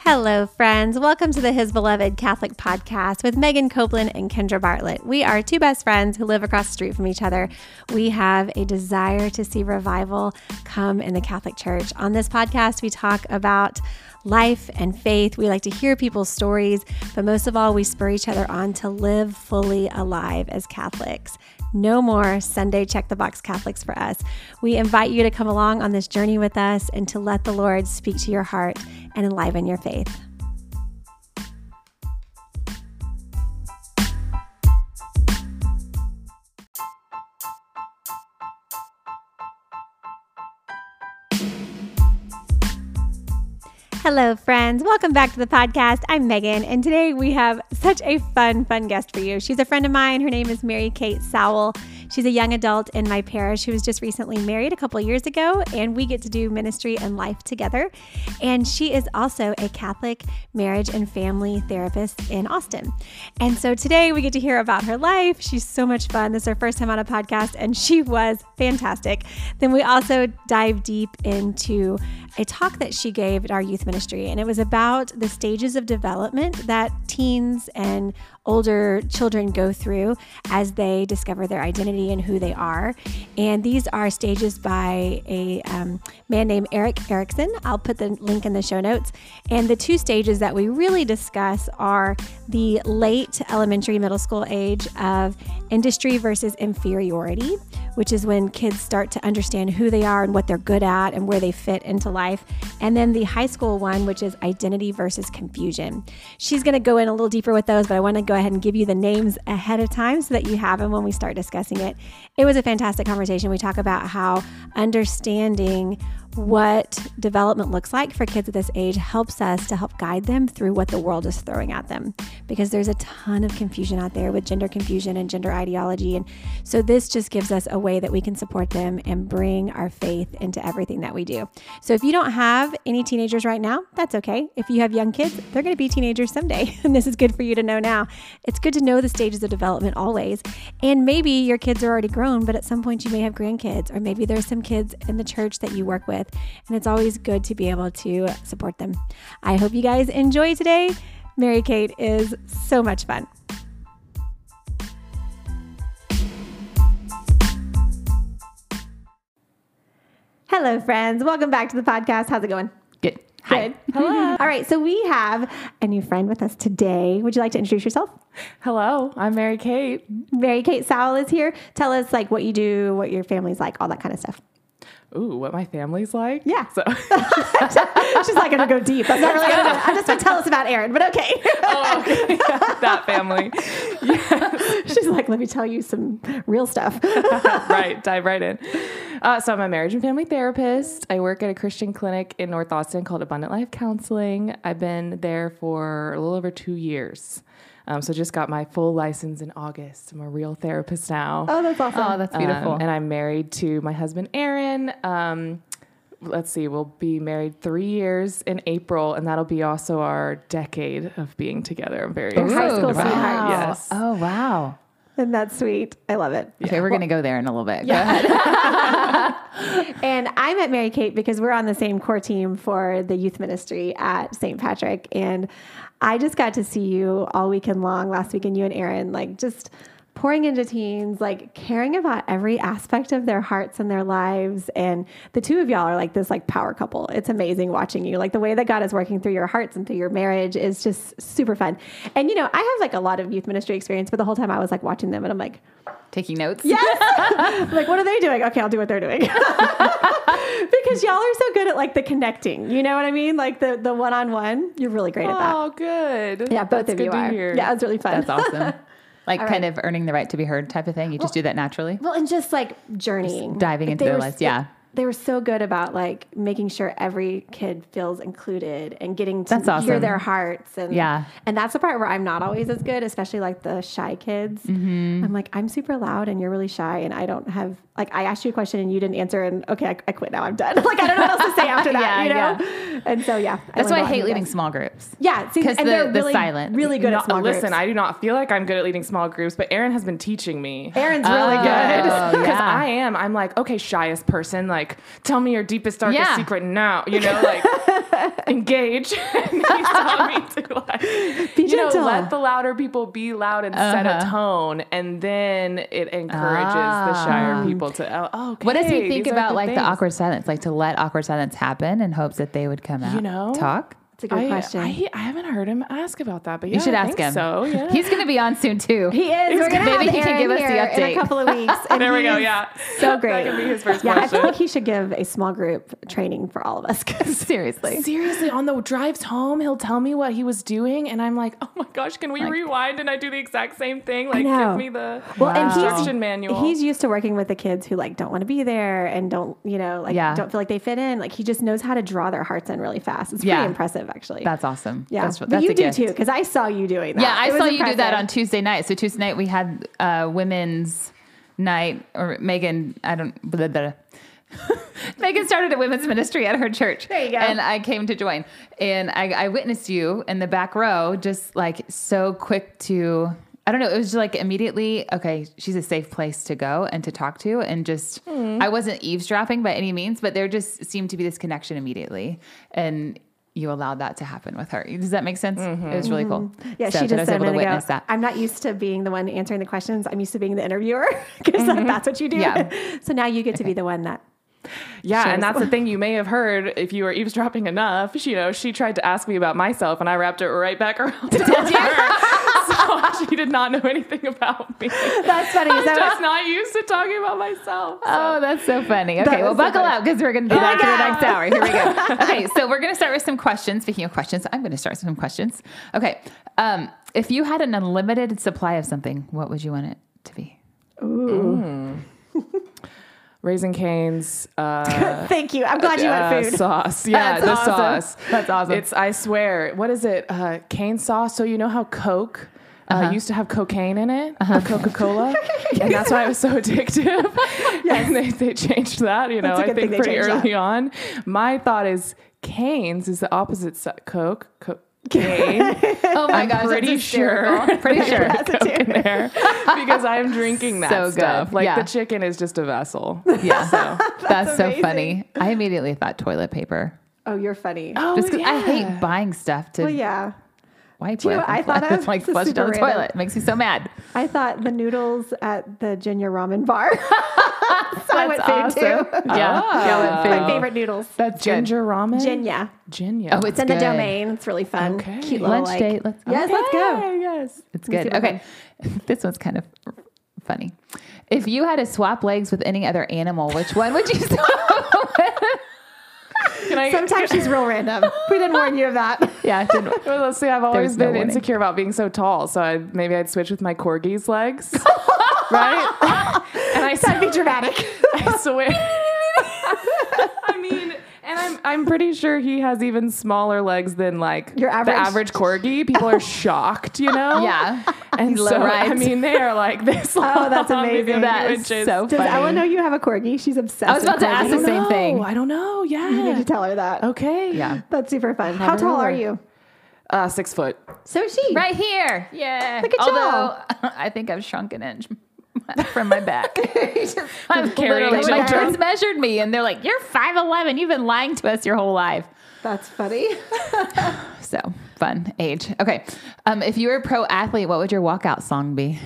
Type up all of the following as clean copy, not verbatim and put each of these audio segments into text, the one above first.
Hello, friends. Welcome to the His Beloved Catholic Podcast with Megan Copeland and Kendra Bartlett. We are two best friends who live across the street from each other. We have a desire to see revival come in the Catholic Church. On this podcast, we talk about life and faith. We like to hear people's stories, but most of all, we spur each other on to live fully alive as Catholics. No more Sunday check the box Catholics for us. We invite you to come along on this journey with us and to let the Lord speak to your heart and enliven your faith. Hello, friends. Welcome back to the podcast. I'm Megan, and today we have such a fun guest for you. She's a friend of mine. Her name is Mary Kate Sowell. She's a young adult in my parish who was just recently married a couple years ago, and we get to do ministry and life together. And she is also a Catholic marriage and family therapist in Austin. And so today we get to hear about her life. She's so much fun. This is her first time on a podcast, and she was fantastic. Then we also dive deep into a talk that she gave at our youth ministry, and it was about the stages of development that teens and older children go through as they discover their identity and who they are. And these are stages by a man named Erik Erikson. I'll put the link in the show notes. And the two stages that we really discuss are the late elementary middle school age of industry versus inferiority, which is when kids start to understand who they are and what they're good at and where they fit into life. And then the high school one, which is identity versus confusion. She's going to go in a little deeper with those, but I want to go ahead and give you the names ahead of time so that you have them when we start discussing it. It was a fantastic conversation. We talk about how understanding what development looks like for kids at this age helps us to help guide them through what the world is throwing at them, because there's a ton of confusion out there with gender confusion and gender ideology. And so this just gives us a way that we can support them and bring our faith into everything that we do. So if you don't have any teenagers right now, that's okay. If you have young kids, they're going to be teenagers someday. And this is good for you to know now. It's good to know the stages of development always. And maybe your kids are already grown, but at some point you may have grandkids, or maybe there's some kids in the church that you work with. And it's always good to be able to support them. I hope you guys enjoy today. Mary Kate is so much fun. Hello, friends. Welcome back to the podcast. How's it going? Good. Hi. Good. Hello. All right. So we have a new friend with us today. Would you like to introduce yourself? Hello, I'm Mary Kate. Mary Kate Sowell is here. Tell us like what you do, what your family's like, all that kind of stuff. Ooh, what my family's like? Yeah. So she's not going to go deep. That's not really going to do. I'm just going to tell us about Aaron, but okay. Oh, okay. Yeah, that family. Yes. She's like, let me tell you some real stuff. Right. Dive right in. So I'm a marriage and family therapist. I work at a Christian clinic in North Austin called Abundant Life Counseling. I've been there for a little over 2 years. So just got my full license in August. I'm a real therapist now. Oh, that's awesome. Oh, that's beautiful. And I'm married to my husband, Aaron. Let's see, we'll be married 3 years in April, and that'll be also our decade of being together. I'm very excited. High school about sweethearts. it. Yes. Oh, wow. And that's sweet. I love it. Okay, we're going to go there in a little bit. Yeah. And I met Mary Kate because we're on the same core team for the youth ministry at St. Patrick. And I just got to see you all weekend long last weekend, you and Aaron, like just pouring into teens, like caring about every aspect of their hearts and their lives. And the two of y'all are like this like power couple. It's amazing watching you. Like the way that God is working through your hearts and through your marriage is just super fun. And you know, I have like a lot of youth ministry experience, but the whole time I was like watching them and I'm like, Taking notes? yes. Like, what are they doing? Okay, I'll do what they're doing. Because y'all are so good at like the connecting. You know what I mean? Like the one-on-one. You're really great at that. Oh, good. Yeah, both That's of you good to are. hear. Yeah, it's really fun. That's awesome. Like All kind right. of earning the right to be heard type of thing. You just do that naturally. Well, and just like journeying. Diving into They their were lives. so- Yeah. They were so good about like making sure every kid feels included and getting to That's awesome. hear their hearts. And Yeah. And that's the part where I'm not always as good, especially like the shy kids. Mm-hmm. I'm like, I'm super loud and you're really shy and I don't have, like, I asked you a question and you didn't answer and okay, I quit now. I'm done. Like, I don't know what else to say after that, Yeah, you know? And so, yeah. That's why I hate leading guys. small groups. Yeah. See, 'Cause and the- they're the really, silent. really good at small groups. Listen, I do not feel like I'm good at leading small groups, but Aaron has been teaching me. Aaron's really good. Because yeah. I'm like, okay, shyest person, like like, tell me your deepest, darkest Yeah. secret now, like engage. And he's telling me to like, Be gentle. let the louder people be loud and set a tone. And then it encourages the shyer people to, okay. What does he think these are about like things. the awkward silence? Like to let awkward silence happen in hopes that they would come out, talk? It's a good question. I haven't heard him ask about that, but You should I ask think him. So yeah. He's going to be on soon too. He is. We're gonna Maybe have he can Aaron give us the here in update. a couple of weeks. And There we go. he's Yeah. So great. That can be his first I question. feel like he should give a small group training for all of us. Seriously. Seriously, on the drives home, he'll tell me what he was doing, and I'm like, oh my gosh, can we rewind and I do the exact same thing? Like, know. give me the and instruction manual. He's used to working with the kids who like don't want to be there and don't, don't feel like they fit in. Like he just knows how to draw their hearts in really fast. It's pretty impressive, actually. That's awesome. Yeah. That's But you a do gift. too, because I saw you doing that. Yeah, I It was saw you do that impressive. on Tuesday night. So Tuesday night we had women's night, or Megan, Megan started a women's ministry at her church. There you go. And I came to join. And I witnessed you in the back row, just like so quick to, I don't know, it was just like immediately, okay, she's a safe place to go and to talk to. And just, I wasn't eavesdropping by any means, but there just seemed to be this connection immediately. And you allowed that to happen with her. Does that make sense? It was really cool. Yeah, So she that I just was said a able to minute ago, witness that. I'm not used to being the one answering the questions. I'm used to being the interviewer because that's what you do. Yeah. So now you get to be the one that. Yeah, Sure. and that's the thing you may have heard if you were eavesdropping enough. She tried to ask me about myself, and I wrapped it right back around to her. So she did not know anything about me. That's funny. I'm just not used to talking about myself. So. Oh, that's so funny. Okay, well, was so buckle funny. up because we're going to do that for the next hour. Here we go. Okay, so we're going to start with some questions. Speaking of questions, I'm going to start with some questions. Okay, if you had an unlimited supply of something, what would you want it to be? Raising Cane's Thank you. I'm glad you want food. sauce. Yeah, That's the awesome. sauce. That's awesome. It's, I swear, what is it? Cane sauce. So you know how Coke used to have cocaine in it, the Coca-Cola, and that's why it was so addictive. And they changed that, That's a I good thing think they pretty changed early that. on. My thought is Cane's is the opposite Coke. Cane. Oh my I'm gosh, pretty that's hysterical. sure. Pretty sure. That's it Coke in too. there because I'm drinking that So good. stuff. Like Yeah. the chicken is just a vessel. Yeah, So. that's so amazing. funny. I immediately thought toilet paper. Oh, you're funny. Oh, Just 'cause I yeah. hate buying stuff to Well, yeah. wipe Do you know with. what I and thought of? like This is flush it down the super random. toilet. It makes me so mad. I thought the noodles at the Jinya ramen bar. So I went food That's too. awesome. Yeah, I went food. My favorite noodles. That's Ginger ramen. Jinya. Ginya. Oh, It's in the domain. It's really fun. Okay. Cute little Lunch date. Let's Yes, let's go. Yes. It's Let me good. see what Okay. This one's kind of funny. If you had to swap legs with any other animal, which one would you swap with? Can I? Sometimes she's real random. We didn't warn you of that. Yeah, it didn't. Well, let's see. I've always There's no been warning. insecure about being so tall, so maybe I'd switch with my corgi's legs, right? And That'd be dramatic. I swear. I mean, and I'm pretty sure he has even smaller legs than like Your average? the average corgi. People are shocked, Yeah. And He so, low-rides. I mean, they are like this. Oh, that's long, amazing. That is which is- so Does funny. Ella know you have a corgi? She's obsessed. I was about with to ask corgis. the same thing. I don't know. Yeah. You need to tell her that. Okay. Yeah. That's super fun. How tall are you? 6 foot. So is she. Right here. Yeah. Look at Although I think I've shrunk an inch from my back. I'm carrying literally, my children. kids measured me and they're like, you're 5'11". You've been lying to us your whole life. That's funny. So fun age. Okay. If you were a pro athlete, what would your walkout song be?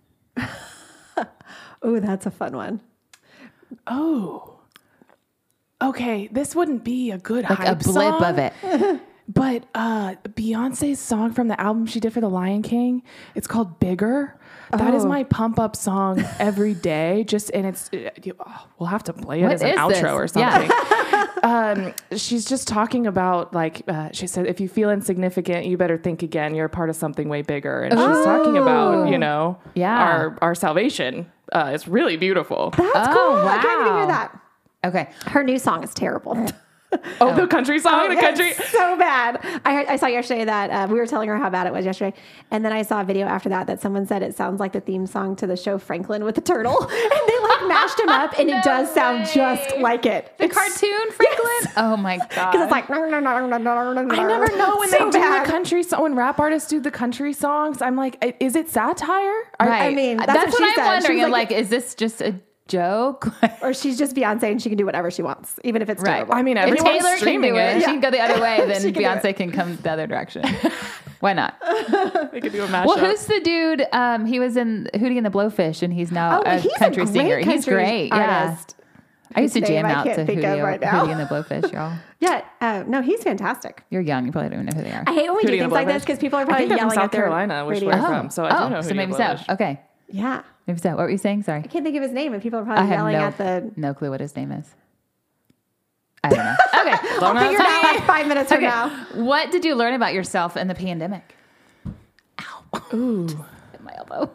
Oh, that's a fun one. Oh. Okay. This wouldn't be a good Like a hype blip song, of it. But Beyonce's song from the album she did for The Lion King, it's called Bigger. That is Oh. my pump up song every day. And it's we'll have to play it What as an is outro this? or Yeah. something. She's just talking about she said, if you feel insignificant, you better think again. You're a part of something way bigger. And she's talking about Yeah. our salvation. It's really beautiful. That's Oh, cool. I can't even wow. hear that. Okay. Her new song is terrible. Oh, the country song, the country. It's so bad. I saw yesterday that we were telling her how bad it was yesterday, and then I saw a video after that someone said it sounds like the theme song to the show Franklin with the turtle, and they like mashed him up, and it does sound way. just like it. The cartoon, Franklin? Oh my God. Because it's like I never know when so they do bad. the country song, when rap artists do the country songs. I'm like, is it satire? I mean, that's what what she I'm said. She wondering. was I'm like- like, is this just a joke. Or she's just Beyonce and she can do whatever she wants, even if it's Right. terrible. I mean, If everyone's Taylor can streaming do it, it. she can go the other way, then She can do Beyonce can come the other direction. Why not? They could do a mashup. Well, who's the dude? He was in Hootie and the Blowfish, and he's now a he's country a great singer. He's country great. artist. Yeah. I used to Whose jam name I out to can't think of right now. Hootie and the Blowfish, y'all. Yeah, no, he's fantastic. You're young. You probably don't even know who they are. I hate when we Hootie do and things the like this Blowfish? because people are I probably think they're from yelling South at their Carolina, which radio. we're from. So I do know who so you maybe so. Blowfish. Okay. Yeah. Maybe so. What were you saying? Sorry. I can't think of his name, and people are I probably have yelling at the. no clue what his name is. I don't know. Okay. Don't Figure it know. out like 5 minutes from Okay. now. What did you learn about yourself in the pandemic? Ow. Ooh. Just hit my elbow.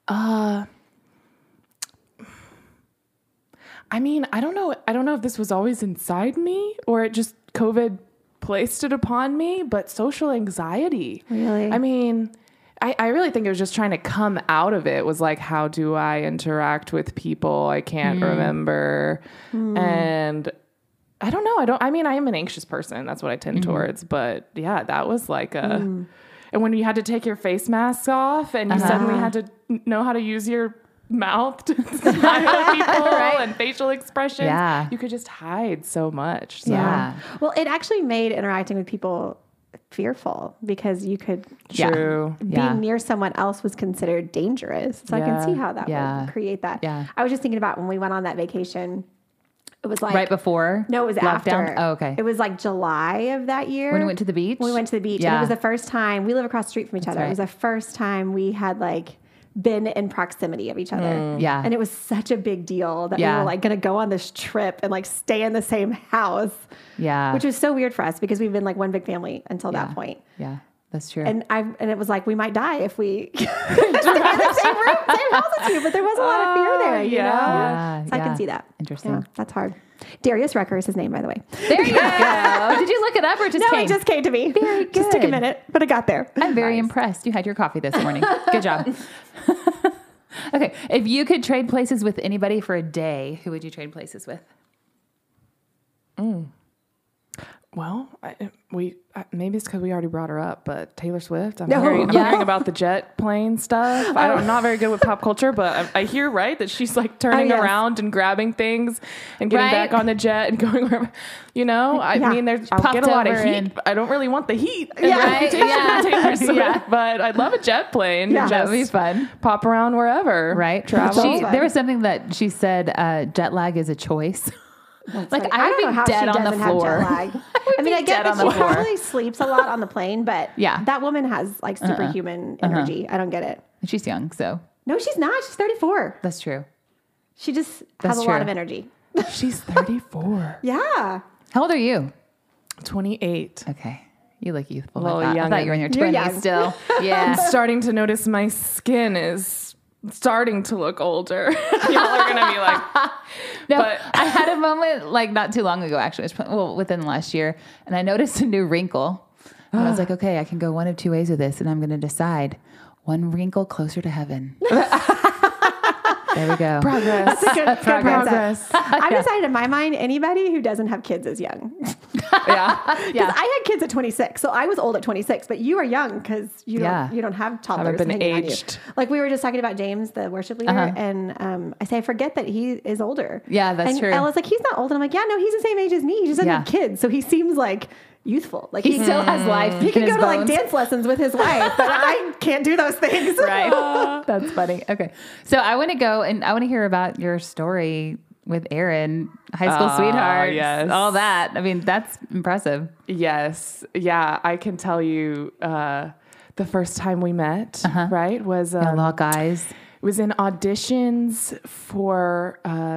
I mean, I don't know. I don't know if this was always inside me or it just COVID placed it upon me, but social anxiety. Really? I mean, I really think it was just trying to come out of it was like, how do I interact with people I can't remember? And I don't know. I mean, I am an anxious person. That's what I tend towards. But yeah, that was like and when you had to take your face masks off and you suddenly had to know how to use your mouth to smile at people and facial expressions, Yeah. you could just hide so much. So. Yeah. Well, it actually made interacting with people fearful because you could True. Yeah. being near someone else was considered dangerous. So I can Yeah. see how that Yeah. would create that. Yeah. I was just thinking about when we went on that vacation. It was like Right before? No, it was lockdown? after. Oh, okay. It was like July of that year. When we went to the beach? When we went to the beach. And Yeah. it was the first time we live across the street from each other. right. It was the first time we had like been in proximity of each other. Yeah. And it was such a big deal that we Yeah. were like going to go on this trip and like stay in the same house, Yeah. which was so weird for us because we've been like one big family until Yeah. that point. Yeah. That's true. And it was like we might die if we stay in the same room, same house as you. But there was a lot of fear there, you know. Yeah, So I yeah. can see that. Interesting. Yeah, that's hard. Darius Rucker is his name, by the way. There you go. Did you look it up or it just No, came? it just came to me. Very Just took a good. minute, but it got there. I'm very impressed. You had your coffee this morning. Good job. Okay. If you could trade places with anybody for a day, who would you trade places with? Well, maybe it's because we already brought her up, but Taylor Swift. I'm No. hearing Yeah. about the jet plane stuff. I'm not very good with pop culture, but I hear right that she's like turning yes. around and grabbing things and getting Right. back on the jet and going wherever. You know, I Yeah. mean, I'll Popped get a lot of over heat. and- I don't really want the heat. Yeah. Right? Yeah. Taylor Swift, Yeah. but I'd love a jet plane. Yeah. And That would be just fun. pop around wherever. Right? Travel. There was something that she said, jet lag is a choice. Like, Like, I would don't know be how dead she on the doesn't have floor. jet lag. I mean, I be get dead that on the she floor. probably sleeps a lot on the plane, but Yeah. that woman has like superhuman energy. I don't get it. She's young, so No, she's not. She's 34. that's true. She just That's has a lot true. of energy. She's 34. Yeah. How old are you? 28. Okay. You look youthful. Well, I thought. I young thought you were in your You're 20s young. still. Yeah. Starting to notice my skin is starting to look older. Y'all are gonna be like, No, But- I had a moment like not too long ago, actually. It was, within the last year, and I noticed a new wrinkle. And I was like, okay, I can go one of two ways with this, and I'm going to decide one wrinkle closer to heaven. There we go. progress. Good Progress. I've decided in my mind, anybody who doesn't have kids is young. Yeah. Yeah. I had kids at 26, so I was old at 26. But you are young because you don't have toddlers. been hanging on you. aged. Like we were just talking about James, the worship leader, and I say I forget that he is older. Yeah, that's and true. Ella's like, he's not old, and I'm like, yeah, no, he's the same age as me. He just doesn't have kids, so he seems like youthful. Like He still has life. He in can his go to like bones. dance lessons with his wife, but I can't do those things. Right. That's funny. Okay. So I want to go and I want to hear about your story with Aaron, high school sweetheart, yes. all that. I mean, that's impressive. Yes. Yeah. I can tell you, the first time we met, right, was Lock eyes. was in auditions for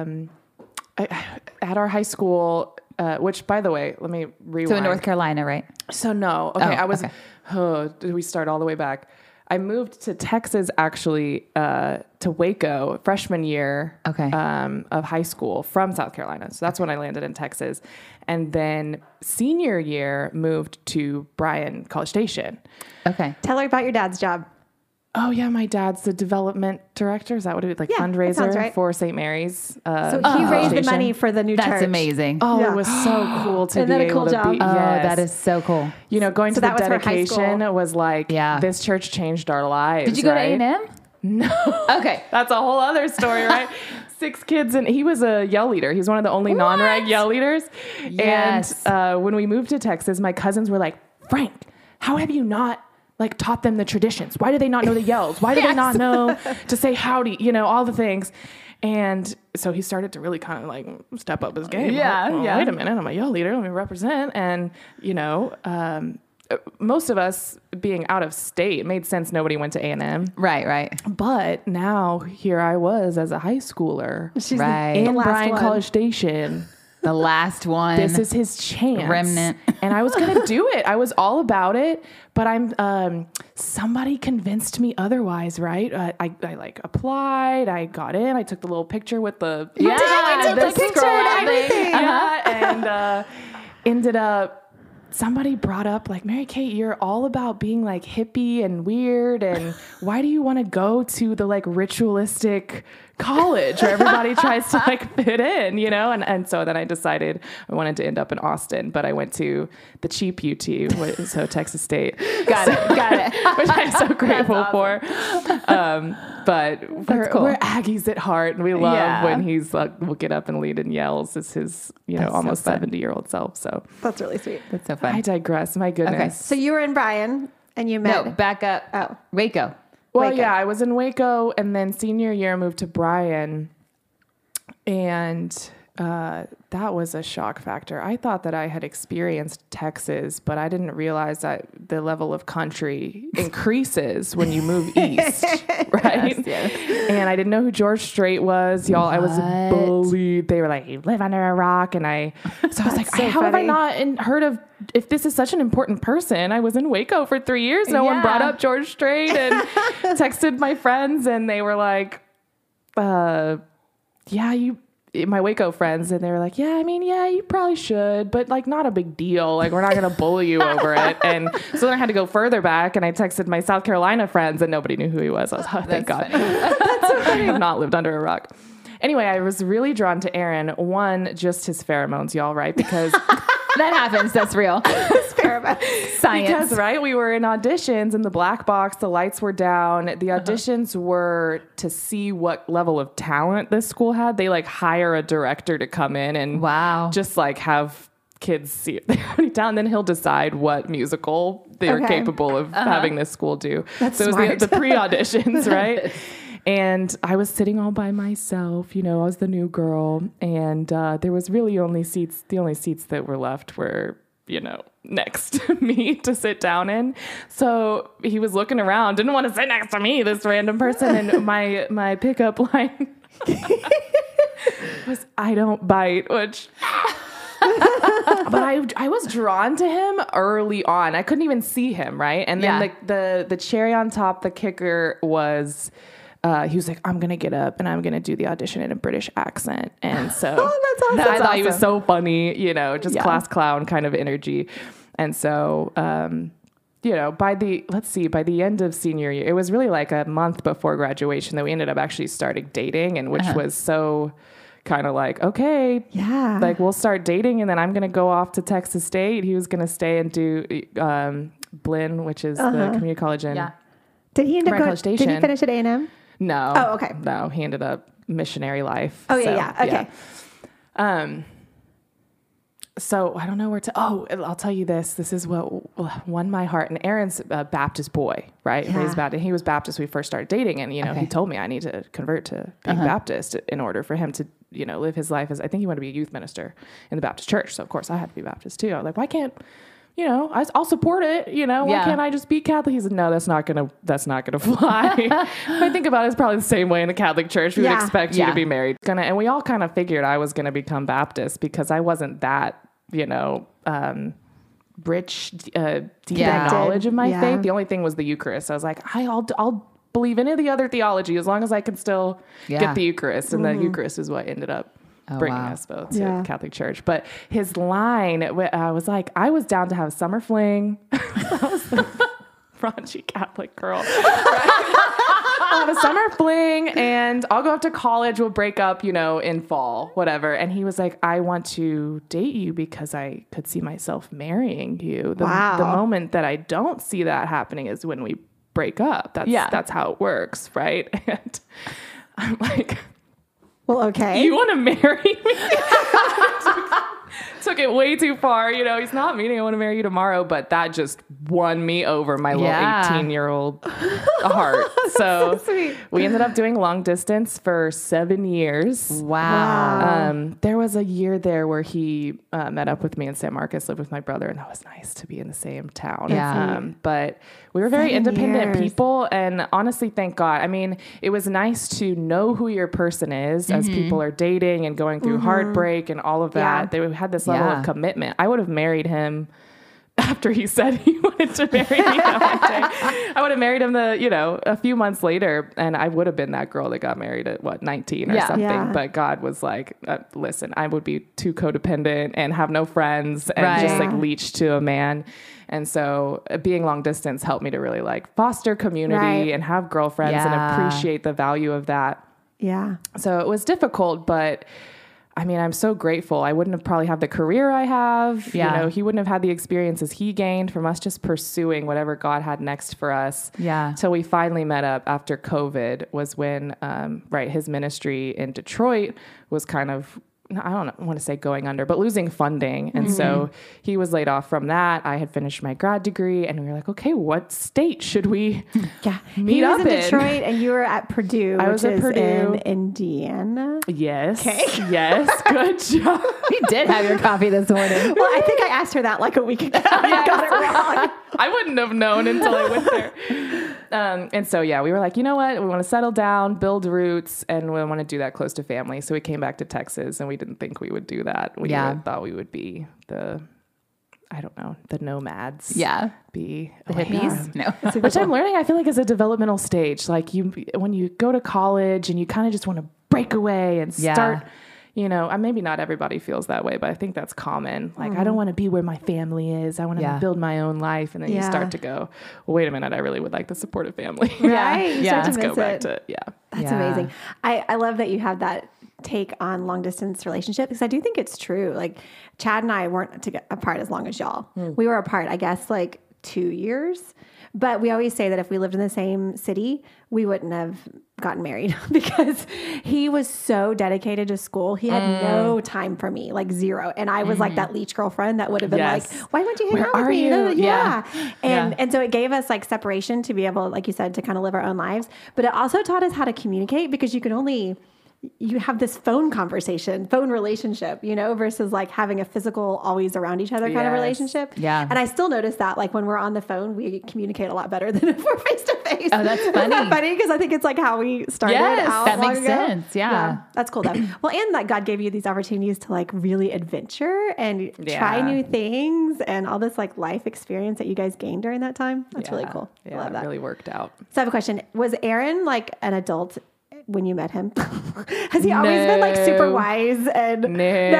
at our high school. Which, by the way, let me rewind. So in North Carolina, right? So no, okay, Oh, I was. okay. Oh, did we start all the way back? I moved to Texas actually to Waco freshman year Okay. of high school from South Carolina. So that's when I landed in Texas, and then senior year moved to Bryan College Station. Okay. Tell her about your dad's job. Oh yeah, my dad's the development director. Is that what it is? Like Yeah, that fundraiser sounds right. for St. Mary's. So he raised the Station. money for the new That's church. amazing. Oh, Yeah. it was so cool to Isn't be that a able cool to job? be. Oh, Yes. that is so cool. You know, going So to the that was for high school. dedication was like, Yeah. this church changed our lives. Did you go right? to A&M? No. Okay. That's a whole other story, right? 6 kids, and he was a yell leader. He's one of the only non-reg yell leaders. Yes. And when we moved to Texas, my cousins were like, Frank, how have you not like taught them the traditions? Why do they not know the yells? Why do they not know to say howdy? You know, all the things. And so he started to really kind of like step up his game. Yeah, yeah. Wait a minute, I'm a yell leader. Let me represent. And, you know, most of us being out of state, it made sense nobody went to A&M. Right. But now here I was as a high schooler She's Right. the in last Bryan one. College Station. The last one. This is his chance. Remnant. And I was going to do it. I was all about it, but somebody convinced me otherwise, right? I like applied, I got in, I took the little picture with the, Yeah, took the picture and everything. and ended up, somebody brought up like, Mary Kate, you're all about being like hippie and weird. And why do you want to go to the like ritualistic college where everybody tries to like fit in, you know? And so then I decided I wanted to end up in Austin, but I went to the cheap UT, so Texas State. Got it. Which I'm so grateful for. But cool. we're Aggies at heart, and we love Yeah. when he's like, will get up and lead and yells as his, you know, That's so almost fun. 70-year-old self. So That's really sweet. That's so fun. I digress. My goodness. Okay. So you were in Bryan and you met. No, back up. Oh. Waco. Well, Waco. yeah, I was in Waco, and then senior year I moved to Bryan, and that was a shock factor. I thought that I had experienced Texas, but I didn't realize that the level of country increases when you move east, right? Yes. And I didn't know who George Strait was, y'all. I was What? bullied. They were like, "You live under a rock," and I was like, so "How have I funny. not heard of?" If this is such an important person, I was in Waco for 3 years. No one Yeah. brought up George Strait, and texted my friends, and they were like, my Waco friends, and they were like, yeah, you probably should, but like not a big deal. Like we're not going to bully you over it. And so then I had to go further back, and I texted my South Carolina friends, and nobody knew who he was. I was like, oh, thank God. That's so funny. I've not lived under a rock. Anyway, I was really drawn to Aaron. One, just his pheromones, y'all, right? Because That happens. That's real. Science. Because, right, we were in auditions in the black box, the lights were down. The auditions were to see what level of talent this school had. They like hire a director to come in and Wow. just like have kids see if they have any talent. Then he'll decide what musical they're Okay. capable of having this school do. That's so it was smart. the pre-auditions, right? And I was sitting all by myself, you know, I was the new girl, and there was really the only seats that were left were, you know, next to me to sit down in. So he was looking around, didn't want to sit next to me, this random person, and my pickup line was, I don't bite, which... But I was drawn to him early on. I couldn't even see him, right? And then the cherry on top, the kicker was... he was like, I'm going to get up and I'm going to do the audition in a British accent. And so that's awesome. I thought he was so funny, you know, just Yeah. class clown kind of energy. And so, you know, by the end of senior year, it was really like a month before graduation that we ended up actually starting dating, and which was so kind of like, okay, Yeah. like we'll start dating, and then I'm going to go off to Texas State. He was going to stay and do Blinn, which is the community college in. Yeah. Did he end up Bryan going? College Did he Station. finish at A&M? No. Oh, okay. No, he ended up missionary life. Oh, So, yeah. Okay. So I don't know where to. Oh, I'll tell you this. This is what won my heart. And Aaron's a Baptist boy, right? Yeah. Raised Baptist. He was Baptist when we first started dating, and you know, he told me I need to convert to being Baptist in order for him to, you know, live his life as, I think he wanted to be a youth minister in the Baptist church. So of course I had to be Baptist too. I was like, why can't, you know, I'll support it. You know, why Yeah. can't I just be Catholic? He said, no, that's not gonna fly. If I think about it, it's probably the same way in the Catholic church. We would Yeah. expect you Yeah. to be married. And we all kind of figured I was going to become Baptist because I wasn't that, you know, rich, deep Yeah. knowledge of my Yeah. faith. The only thing was the Eucharist. I was like, I'll believe any of the other theology as long as I can still Yeah. get the Eucharist. And the Eucharist is what ended up bringing wow. us both to Yeah. the Catholic Church. But his line was like, I was down to have a summer fling. I was the raunchy Catholic girl. I'll have a summer fling and I'll go off to college. We'll break up, you know, in fall, whatever. And he was like, I want to date you because I could see myself marrying you. Wow. The moment that I don't see that happening is when we break up. That's how it works, right? And I'm like, Well, okay. You want to marry me? Took it way too far. You know, he's not meaning I want to marry you tomorrow, but that just won me over my little 18-year-old heart. So sweet. we ended up doing long distance for 7 years. Wow. There was a year there where he met up with me in San Marcos, lived with my brother, and that was nice to be in the same town. Yeah. But we were very independent years. people, and honestly, thank God. I mean, it was nice to know who your person is as people are dating and going through heartbreak and all of that. Yeah. They had this level of commitment. I would have married him after he said he wanted to marry me that one day. I would have married him a few months later, and I would have been that girl that got married at 19 or something. Yeah. But God was like, listen, I would be too codependent and have no friends and just like leech to a man. And so being long distance helped me to really like foster community and have girlfriends and appreciate the value of that. Yeah. So it was difficult, but I mean, I'm so grateful. I wouldn't have probably had the career I have. Yeah. You know, he wouldn't have had the experiences he gained from us just pursuing whatever God had next for us. Yeah. Till we finally met up after COVID was when, his ministry in Detroit was kind of, I don't want to say going under, but losing funding. And so he was laid off from that. I had finished my grad degree and we were like, okay, what state should we meet He was up in Detroit and you were at Purdue, I was which at is Purdue. in Indiana. Yes. Okay. Yes. Good job. You did have your coffee this morning. Well, I think I asked her that like a week ago. I got it wrong. I wouldn't have known until I went there. And so, we were like, you know what? We want to settle down, build roots, and we want to do that close to family. So we came back to Texas, and we didn't think we would do that. We thought we would be the nomads. Yeah. Be The hippies. No. Which I'm learning, I feel like, is a developmental stage. Like when you go to college and you kind of just want to break away and start, maybe not everybody feels that way, but I think that's common. Like, I don't want to be where my family is. I want to build my own life. And then you start to go, well, wait a minute, I really would like the supportive family. Right. You start to Let's go miss back it. to, That's amazing. I love that you have that take on long distance relationship because I do think it's true. Like Chad and I weren't apart as long as y'all. We were apart, I guess, like 2 years. But we always say that if we lived in the same city, we wouldn't have gotten married because he was so dedicated to school. He had no time for me, like zero. And I was like that leech girlfriend that would have been like, why won't you hang Where out with are me? you? Yeah. And so it gave us like separation to be able, like you said, to kind of live our own lives. But it also taught us how to communicate because you have this phone relationship, versus like having a physical, always around each other kind of relationship. Yeah. And I still notice that like when we're on the phone, we communicate a lot better than if we're face to face. Oh, that's funny. Isn't that funny? Because I think it's like how we started out that long makes ago. sense. Yeah. That's cool though. Well, and that God gave you these opportunities to like really adventure and try new things and all this like life experience that you guys gained during that time. That's really cool. Yeah, I love that. it really worked out. So I have a question. Was Aaron like an adult when you met him? Has he always been like super wise and No.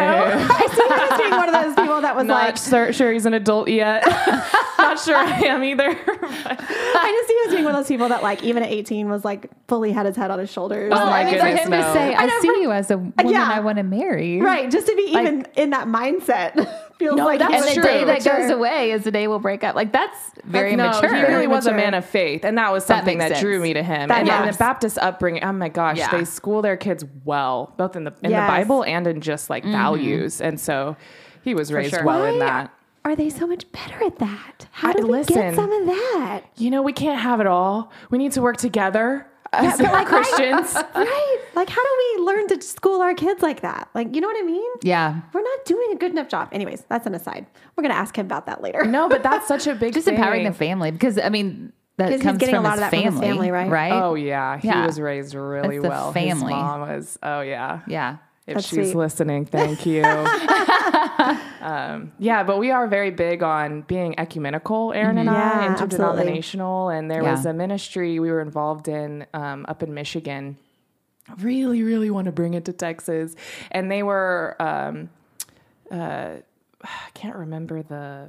I see him as being one of those people that was Not sure he's an adult yet. Not sure I am either. I just see him as being one of those people that like even at 18 was like fully had his head on his shoulders. Oh my For goodness, him no. to say, I see you as a woman I want to marry. Right. Just to be even in that mindset feels like that's And the true. day that mature. goes away is the day we'll break up. Like that's very mature. He really was a Mature. man of faith, and that was something makes that drew sense. me to him. That And helps. the Baptist upbringing, oh my gosh, Yeah. they school their kids well, both in the Yes. Bible and in just like values. And so he was raised sure. well in Why that. Are they so much better at that? How do we listen. get some of that? We can't have it all. We need to work together as Christians. Right. Like, how do we learn to school our kids like that? Like, you know what I mean? Yeah. We're not doing a good enough job. Anyways, that's an aside. We're going to ask him about that later. No, but that's such a big Just thing. empowering the family because I mean that 'Cause he's comes getting from a lot his of that from his family, right? Right. Oh yeah, he Yeah. was raised really That's the well. family. His mom was. Oh yeah, Yeah. If That's she's sweet. listening, thank you. But we are very big on being ecumenical, Aaron and Yeah, I, absolutely. interdenominational. And there was Yeah. a ministry we were involved in up in Michigan. Really, really want to bring it to Texas. And they were, I can't remember the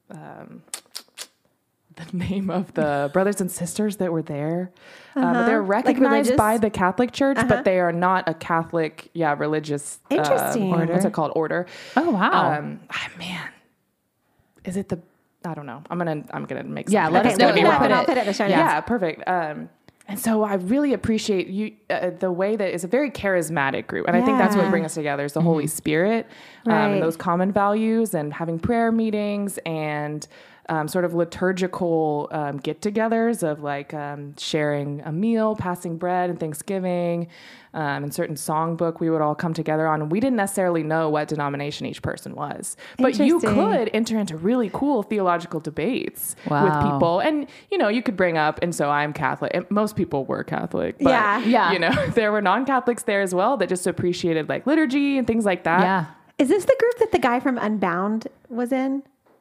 name of the brothers and sisters that were there. They're recognized religious? by the Catholic Church, but they are not a Catholic, religious Interesting. what's it called? Order. Oh wow. Man, is it the? I don't know. I'm gonna make. Yeah, something let up. us know. It's gonna be We'll wrong. put it- I'll put it in the show notes. Yeah, perfect. And so I really appreciate you, the way that it's a very charismatic group. And I think that's what brings us together is the Holy Spirit, and those common values, and having prayer meetings and sort of liturgical get-togethers of like sharing a meal, passing bread and Thanksgiving, and certain songbook we would all come together on. And we didn't necessarily know what denomination each person was, but you could enter into really cool theological debates with people. And, you know, you could bring up, and so I'm Catholic, and most people were Catholic, but you know, there were non-Catholics there as well that just appreciated like liturgy and things like that. Yeah. Is this the group that the guy from Unbound was in?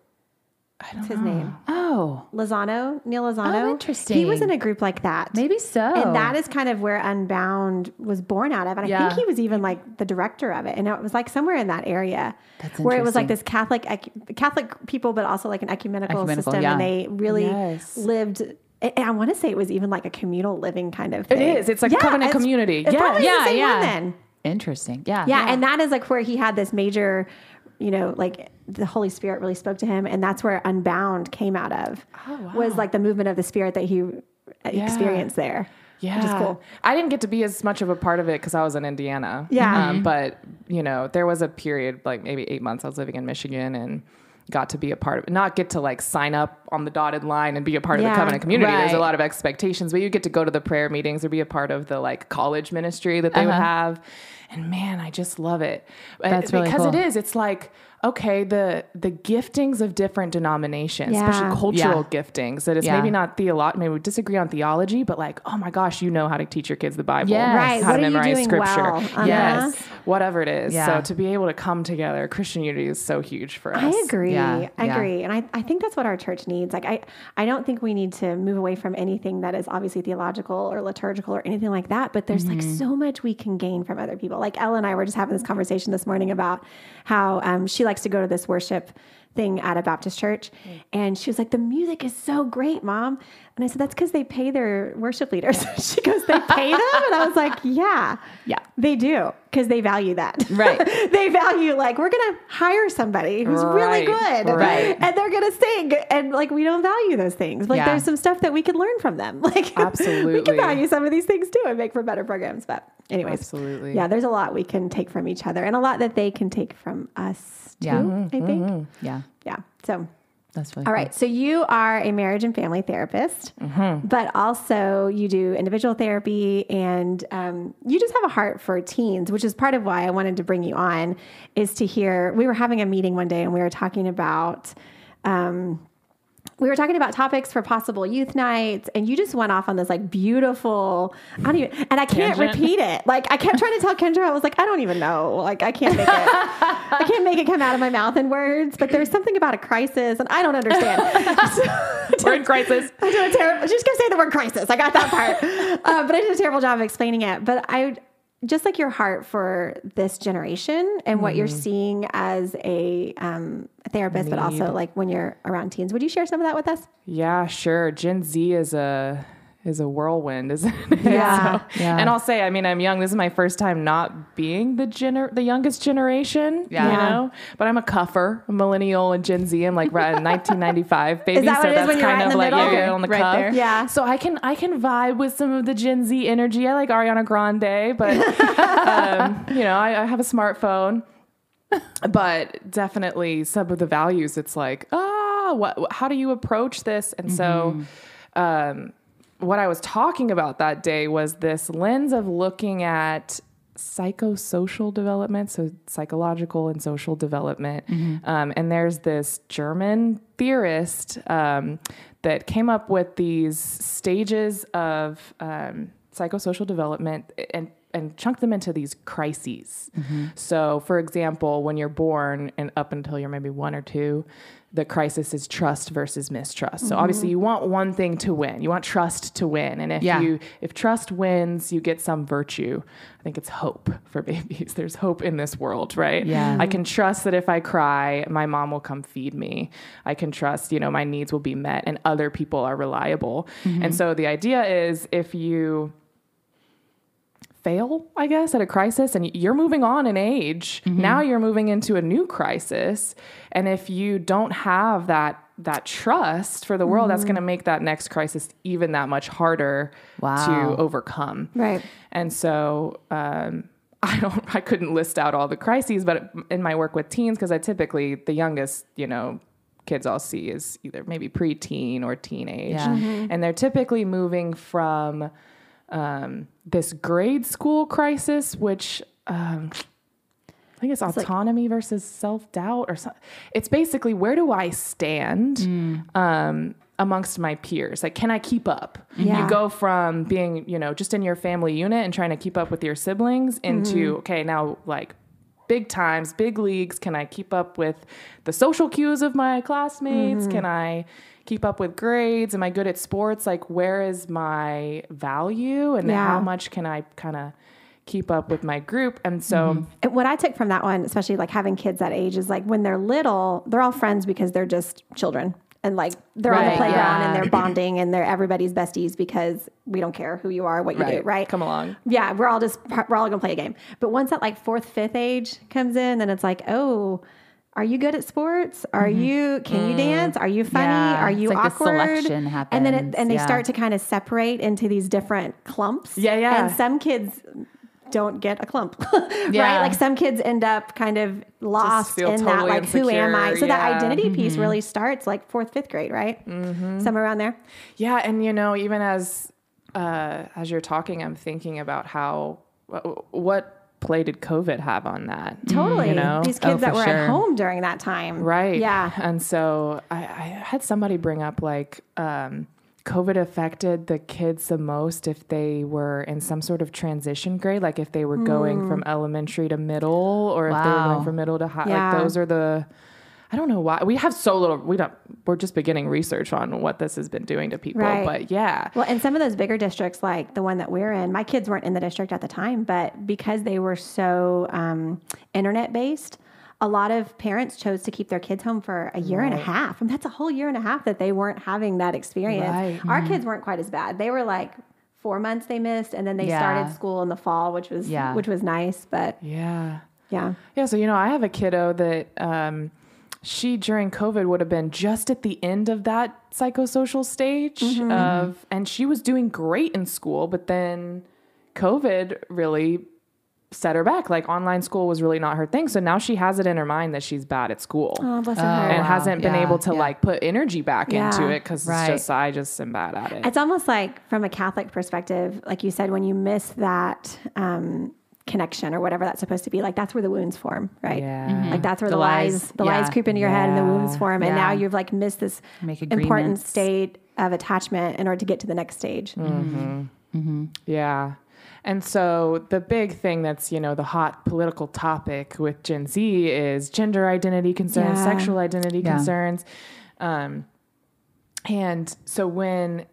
What's his name? Oh, Neil Lozano. Oh, interesting. He was in a group like that. Maybe so. And that is kind of where Unbound was born out of. And I think he was even like the director of it. And it was like somewhere in that area where it was like this Catholic people, but also like an ecumenical system. Yeah. And they really lived. And I want to say it was even like a communal living kind of thing. It is. It's like covenant community. It's probably the same one then. Interesting. Yeah. Yeah. And that is like where he had this major, you know, like the Holy Spirit really spoke to him. And that's where Unbound came out of, was like the movement of the Spirit that he experienced there. Yeah. Which is cool. I didn't get to be as much of a part of it because I was in Indiana. Yeah. But, you know, there was a period, like maybe 8 months, I was living in Michigan and got to be a part of it. Not get to like sign up on the dotted line and be a part of the covenant community. There's a lot of expectations, but you get to go to the prayer meetings or be a part of the like college ministry that they would have. And man, I just love it. That's really because cool. it's like, okay, the giftings of different denominations, especially cultural giftings, that it's maybe not maybe we disagree on theology, but like, oh my gosh, you know how to teach your kids the Bible, Right. how What to are you memorize doing scripture. well? Yes. Whatever it is. Yeah. So to be able to come together, Christian unity is so huge for us. I agree. Yeah. I agree. And I think that's what our church needs. Like, I don't think we need to move away from anything that is obviously theological or liturgical or anything like that. But there's like so much we can gain from other people. Like Ella and I were just having this conversation this morning about how she likes to go to this worship thing at a Baptist church. And she was like, the music is so great, Mom. And I said, that's because they pay their worship leaders. She goes, they pay them? And I was like, yeah, they do. Because they value that. Right. They value like, we're going to hire somebody who's really good. Right. And they're going to sing. And like, we don't value those things. Like there's some stuff that we can learn from them. Like Absolutely. we can value some of these things too and make for better programs. But anyways, Absolutely. Yeah, there's a lot we can take from each other and a lot that they can take from us too, I think. Yeah. Yeah. So That's really all right. So you are a marriage and family therapist, but also you do individual therapy and you just have a heart for teens, which is part of why I wanted to bring you on, is to hear, we were having a meeting one day and we were talking about topics for possible youth nights, and you just went off on this like beautiful, I can't repeat it. Like I kept trying to tell Kendra, I was like, I don't even know. Like I can't make it, I can't make it come out of my mouth in words, but there's something about a crisis and I don't understand. We're in crisis. I do a terrible, just gonna say the word crisis. I got that part. But I did a terrible job of explaining it. But I just like your heart for this generation and what you're seeing as a therapist, but also like when you're around teens. Would you share some of that with us? Yeah, sure. Gen Z is a whirlwind, isn't it? Yeah. And I'll say, I mean, I'm young. This is my first time not being the youngest generation, you know, but I'm a cuffer, a millennial and Gen Z. I'm like right in 1995 baby. Is that what it is when you're right in the middle? On the cuff. There. Yeah. So I can vibe with some of the Gen Z energy. I like Ariana Grande, but you know, I have a smartphone, but definitely some of the values, it's like, how do you approach this? And so, what I was talking about that day was this lens of looking at psychosocial development, so psychological and social development. And there's this German theorist that came up with these stages of psychosocial development and chunked them into these crises. So, for example, when you're born and up until you're maybe 1 or 2, the crisis is trust versus mistrust. So obviously you want one thing to win. You want trust to win. And if trust wins, you get some virtue. I think it's hope for babies. There's hope in this world, right? Yeah. I can trust that if I cry, my mom will come feed me. I can trust, you know, my needs will be met and other people are reliable. And so the idea is if you fail, I guess, at a crisis, and you're moving on in age. Now you're moving into a new crisis. And if you don't have that trust for the world, that's going to make that next crisis even that much harder to overcome. Right. And so, I couldn't list out all the crises, but in my work with teens, because I typically, the youngest, kids I'll see is either maybe preteen or teenage. Yeah. And they're typically moving from this grade school crisis, which I think it's autonomy versus self-doubt or something. It's basically, where do I stand amongst my peers? Like, can I keep up? Yeah. You go from being, just in your family unit and trying to keep up with your siblings into, okay, now like big times, big leagues. Can I keep up with the social cues of my classmates? Can I keep up with grades? Am I good at sports? Like, where is my value and how much can I kind of keep up with my group? And so what I took from that one, especially like having kids that age, is like when they're little, they're all friends because they're just children. And like they're on the playground and they're bonding and they're everybody's besties because we don't care who you are, what you do, right? Come along. Yeah, we're all gonna play a game. But once that like 4th, 5th age comes in, then it's like, oh, are you good at sports? Can you dance? Are you funny? Yeah. Are you It's like the awkward? selection And then happens. they start to kind of separate into these different clumps. Yeah. And some kids don't get a clump, right? Yeah. Like some kids end up kind of lost feel in that, totally like, who am I? insecure. So that Yeah. identity piece really starts like 4th, 5th grade, right? Somewhere around there. Yeah. And, even as you're talking, I'm thinking about how, what play did COVID have on that? Totally. You know? These kids that for were sure. at home during that time. Right. Yeah. And so I had somebody bring up like, COVID affected the kids the most if they were in some sort of transition grade, like if they were going from elementary to middle, or if they were going from middle to high. Yeah. Like those are I don't know why we have so little. We're just beginning research on what this has been doing to people. Right. But yeah. Well, and some of those bigger districts, like the one that we're in, my kids weren't in the district at the time, but because they were so internet based, a lot of parents chose to keep their kids home for a year and a half. And that's a whole year and a half that they weren't having that experience. Right. Our kids weren't quite as bad. They were like 4 months they missed, and then they started school in the fall, which was nice. But Yeah. yeah. Yeah. So, I have a kiddo that, she during COVID would have been just at the end of that psychosocial stage and she was doing great in school, but then COVID really set her back. Like online school was really not her thing. So now she has it in her mind that she's bad at school Oh, bless her Oh, heart. and wow. hasn't been Yeah, able to yeah. like put energy back into it. Cause Right. I just am bad at it. It's almost like from a Catholic perspective, like you said, when you miss that connection or whatever that's supposed to be, like that's where the wounds form, right? Yeah. Like that's where The the lies lies creep into your head and the wounds form. And now Yeah. you've like missed this Make important agreements. state of attachment in order to get to the next stage. Yeah. And so the big thing that's, the hot political topic with Gen Z is gender identity concerns, Yeah. sexual identity Yeah. concerns. And so when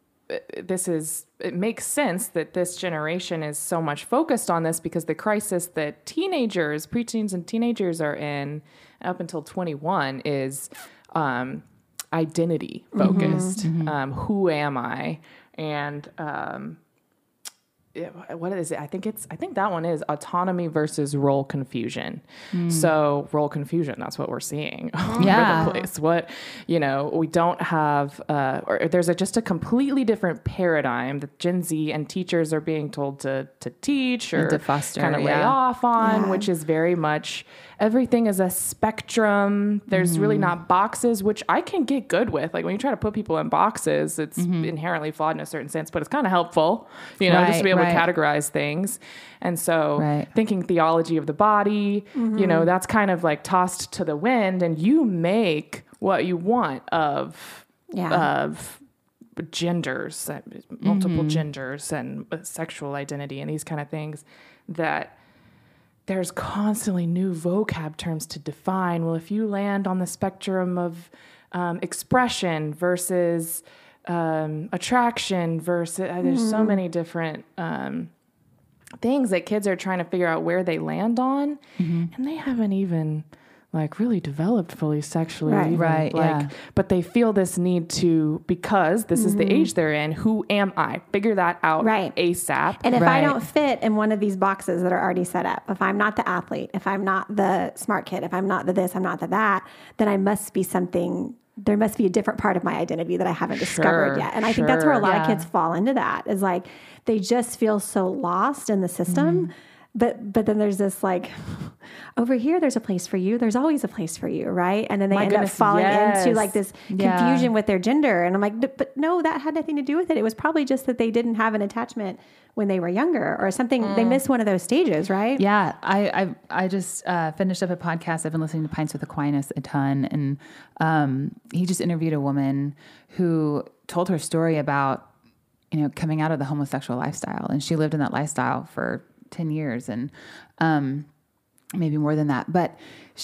it makes sense that this generation is so much focused on this because the crisis that preteens and teenagers are in up until 21 is identity focused. Who am I? And what is it? I think that one is autonomy versus role confusion. So role confusion, that's what we're seeing all Yeah. over the place. We don't have, or there's just a completely different paradigm that Gen Z and teachers are being told to teach or to foster, kind of lay yeah. off on, Yeah. which is very much everything is a spectrum. There's really not boxes, which I can get good with. Like when you try to put people in boxes, it's inherently flawed in a certain sense, but it's kind of helpful, just to be able to categorize things. And so thinking theology of the body, that's kind of like tossed to the wind, and you make what you want of genders, multiple genders and sexual identity and these kind of things that there's constantly new vocab terms to define. Well, if you land on the spectrum of expression versus attraction versus, there's so many different things that kids are trying to figure out where they land on, and they haven't even like really developed fully sexually. Right. even, Right, Like, yeah. but they feel this need to, because this is the age they're in, who am I? Figure that out Right. ASAP. And if I Right. don't fit in one of these boxes that are already set up, if I'm not the athlete, if I'm not the smart kid, if I'm not the this, I'm not the that, then I must be something. There must be a different part of my identity that I haven't discovered Sure, yet. And I think that's where a lot of Yeah. kids fall into that, is like they just feel so lost in the system. But then there's this like, over here, there's a place for you. There's always a place for you, right? And then they My end up goodness, falling yes. into like this Yeah. confusion with their gender. And I'm like, but no, that had nothing to do with it. It was probably just that they didn't have an attachment when they were younger or something. They missed one of those stages, right? Yeah, I just finished up a podcast. I've been listening to Pints with Aquinas a ton, and he just interviewed a woman who told her story about, coming out of the homosexual lifestyle, and she lived in that lifestyle for 10 years and maybe more than that. But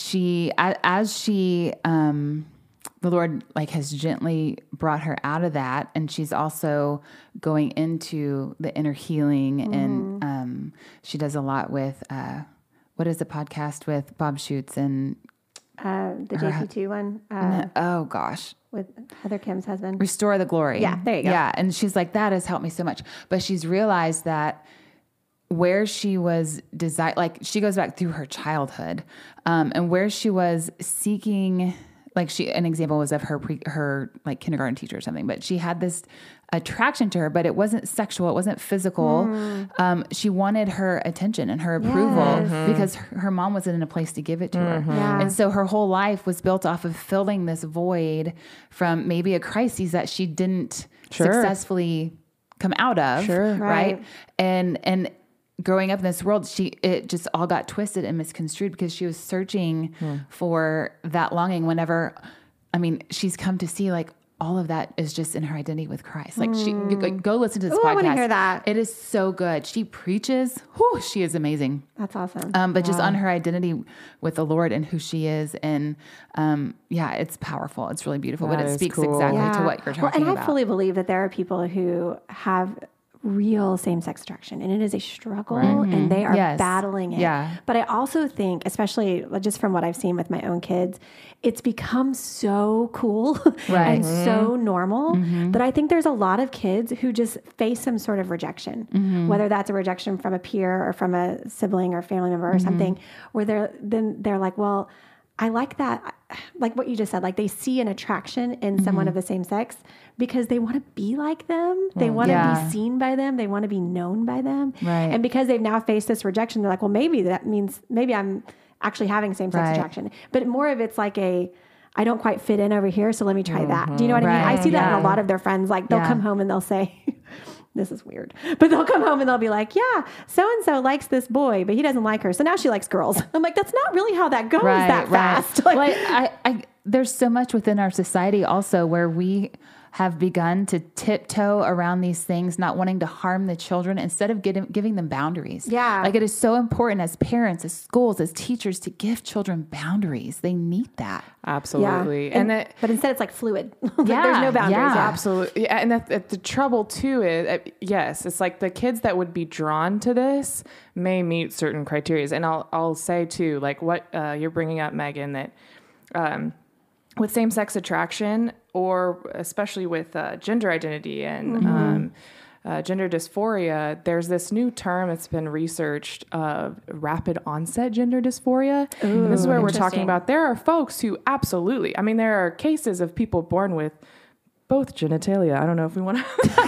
the Lord has gently brought her out of that, and she's also going into the inner healing, and she does a lot with what is the podcast with Bob Schutz and The JP2 one oh gosh, with Heather Kim's husband. Restore the Glory. Yeah, there you go. Yeah, and she's like, that has helped me so much. But she's realized that where she was she goes back through her childhood, and where she was seeking, an example was of her kindergarten teacher or something, but she had this attraction to her, but it wasn't sexual. It wasn't physical. She wanted her attention and her approval because her mom wasn't in a place to give it to her. Yeah. And so her whole life was built off of filling this void from maybe a crisis that she didn't successfully come out of. Sure. Right. And growing up in this world, it just all got twisted and misconstrued because she was searching for that longing whenever, she's come to see all of that is just in her identity with Christ. Go listen to this Ooh, podcast. I wanna hear that. It is so good. She preaches. Whew, she is amazing. That's awesome. But just on her identity with the Lord and who she is. And it's powerful. It's really beautiful, but That it is speaks cool. exactly to what you're talking and about. I fully believe that there are people who have real same-sex attraction, and it is a struggle, and they are Yes. battling it. Yeah. But I also think, especially just from what I've seen with my own kids, it's become so cool Right. and so normal that I think there's a lot of kids who just face some sort of rejection, whether that's a rejection from a peer or from a sibling or family member or something, where they're like, well, I like that, like what you just said, they see an attraction in someone of the same sex because they want to be like them. They want to be seen by them. They want to be known by them. Right. And because they've now faced this rejection, they're like, well, maybe that means I'm actually having same-sex Right. attraction. But more of it's like I don't quite fit in over here, so let me try that. Do you know what I mean? Right. I see that in Yeah. a lot of their friends. They'll Yeah. come home and they'll say, this is weird, but they'll come home and they'll be like, yeah, so-and-so likes this boy, but he doesn't like her. So now she likes girls. I'm like, that's not really how that goes that fast. There's so much within our society also where we have begun to tiptoe around these things, not wanting to harm the children instead of giving them boundaries. Yeah. It is so important as parents, as schools, as teachers to give children boundaries. They need that. Absolutely. Yeah. But instead it's fluid. There's no boundaries. yeah. Yeah. Absolutely. Yeah, and the trouble too is, yes, it's the kids that would be drawn to this may meet certain criteria. And I'll say too, what you're bringing up, Megan, that with same-sex attraction, or especially with gender identity and gender dysphoria, there's this new term that's been researched of rapid onset gender dysphoria. And this is where we're talking about there are folks who absolutely, there are cases of people born with both genitalia. I don't know if we want to.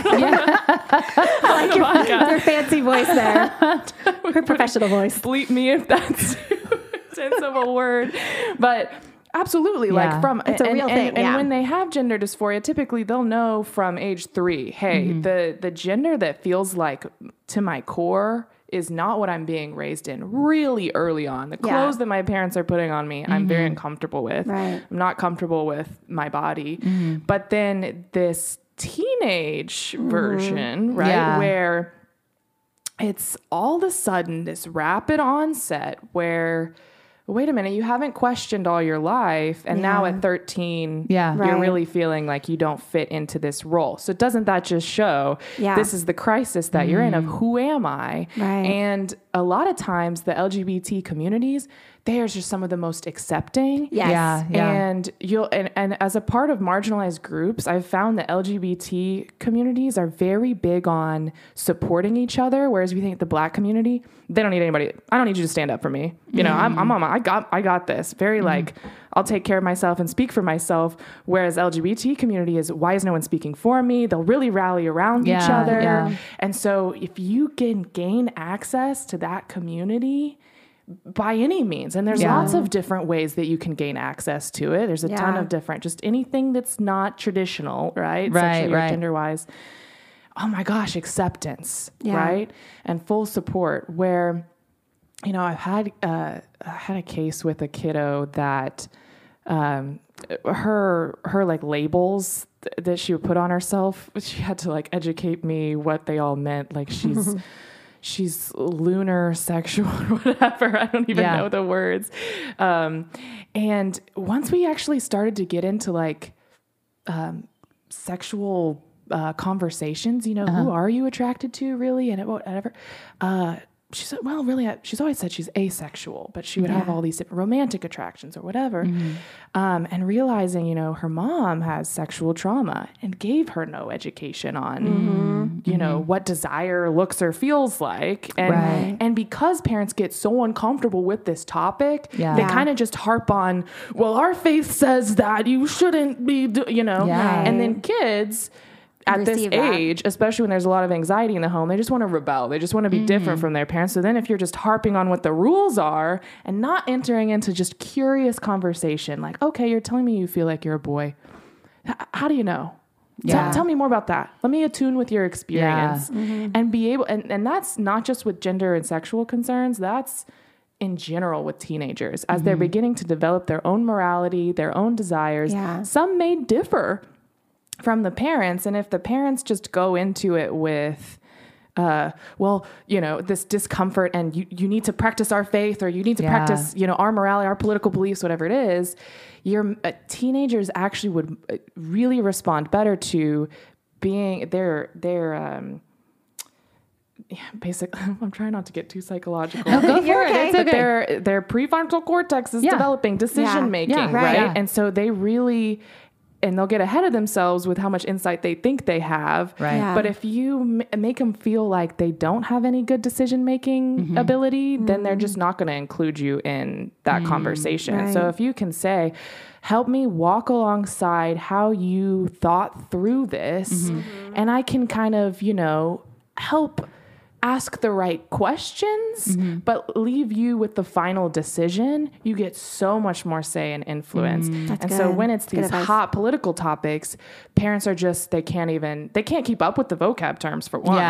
I like your fancy voice there. Her professional voice. Bleep me if that's too intense of a word. But absolutely, It's a real thing. And when they have gender dysphoria, typically they'll know from age 3, hey, the gender that feels like to my core is not what I'm being raised in really early on. The clothes that my parents are putting on me, I'm very uncomfortable with. Right. I'm not comfortable with my body. But then this teenage version, right, Yeah. where it's all of a sudden this rapid onset where, wait a minute, you haven't questioned all your life. And now at 13, Yeah. you're Right. really feeling like you don't fit into this role. So doesn't that just show this is the crisis that you're in of who am I? Right. And a lot of times the LGBT communities they are just some of the most accepting. Yes. Yeah. And and as a part of marginalized groups, I've found that LGBT communities are very big on supporting each other. Whereas if you think the Black community, they don't need anybody. I don't need you to stand up for me. You know, I'm on I got this. Very like, I'll take care of myself and speak for myself. Whereas LGBT community is, why is no one speaking for me? They'll really rally around each other. Yeah. And so if you can gain access to that community by any means, and there's lots of different ways that you can gain access to it. There's a ton of different, just anything that's not traditional, right? Sexually or gender wise. Oh my gosh, acceptance, right? And full support where, you know, I had a case with a kiddo that, her like labels that she would put on herself, she had to like educate me what they all meant. Like she's lunar sexual or whatever. I don't even know the words. And once we actually started to get into like, sexual, conversations, you know, who are you attracted to really? And whatever, she said, well, really, she's always said she's asexual, but she would have all these different romantic attractions or whatever. And realizing, you know, her mom has sexual trauma and gave her no education on, you know, what desire looks or feels like. And because parents get so uncomfortable with this topic, they kind of just harp on, well, our faith says that you shouldn't be, you know, and then kids at this age, especially when there's a lot of anxiety in the home, they just want to rebel. They just want to be different from their parents. So then if you're just harping on what the rules are and not entering into just curious conversation, like, okay, you're telling me you feel like you're a boy. How do you know? Tell me more about that. Let me attune with your experience and be able, and that's not just with gender and sexual concerns. That's in general with teenagers as they're beginning to develop their own morality, their own desires. Some may differ from the parents. And if the parents just go into it with, well, you know, this discomfort and you need to practice our faith or you need to practice, you know, our morality, our political beliefs, whatever it is, your teenagers actually would really respond better to being basically, I'm trying not to get too psychological. No, go for it. It's okay. But their prefrontal cortex is developing decision making, right? Yeah. And so they really, and they'll get ahead of themselves with how much insight they think they have. Right. Yeah. But if you make them feel like they don't have any good decision-making ability, then they're just not going to include you in that conversation. Right. So if you can say, help me walk alongside how you thought through this, and I can kind of, you know, help ask the right questions, but leave you with the final decision, you get so much more say and influence. So when it's these hot political topics, parents are just, they can't keep up with the vocab terms for one.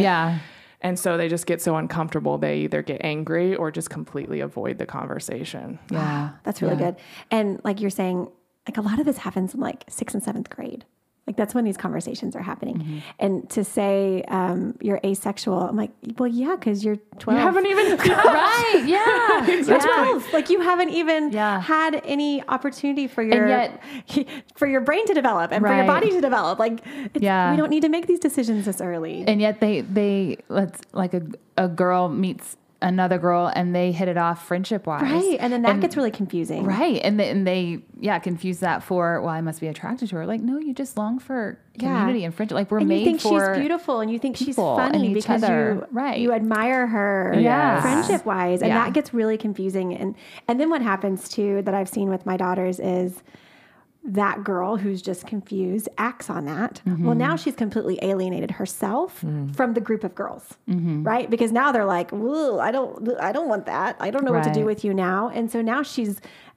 And so they just get so uncomfortable. They either get angry or just completely avoid the conversation. That's really good. And like you're saying, like a lot of this happens in like 6th and 7th grade. Like that's when these conversations are happening. And to say you're asexual, I'm like, well, yeah, because you're 12. You haven't even... Right, yeah. You're 12. Like you haven't even had any opportunity for your for your brain to develop and for your body to develop. Like we don't need to make these decisions this early. And yet they let's like a girl meets another girl and they hit it off friendship wise. Right. And then that gets really confusing. Right. And they confuse that for, well, I must be attracted to her. Like, no, you just long for community and friendship. Like we're made for you think she's beautiful and you think she's funny because you admire her friendship wise. And that gets really confusing. And then what happens too that I've seen with my daughters is that girl who's just confused acts on that. Well, now she's completely alienated herself from the group of girls, right? Because now they're like, "Whoa, I don't want that. I don't know what to do with you now." And so now she's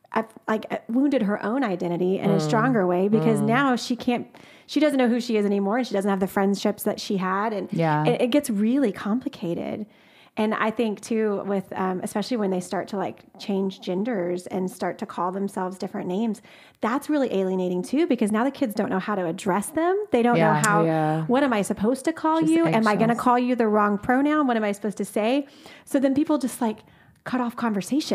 wounded her own identity in a stronger way because now she doesn't know who she is anymore, and she doesn't have the friendships that she had, and it gets really complicated. And I think too, with especially when they start to like change genders and start to call themselves different names, that's really alienating too, because now the kids don't know how to address them. They don't know how, what am I supposed to call you? Am I going to call you the wrong pronoun? What am I supposed to say? So then people just like cut off conversation.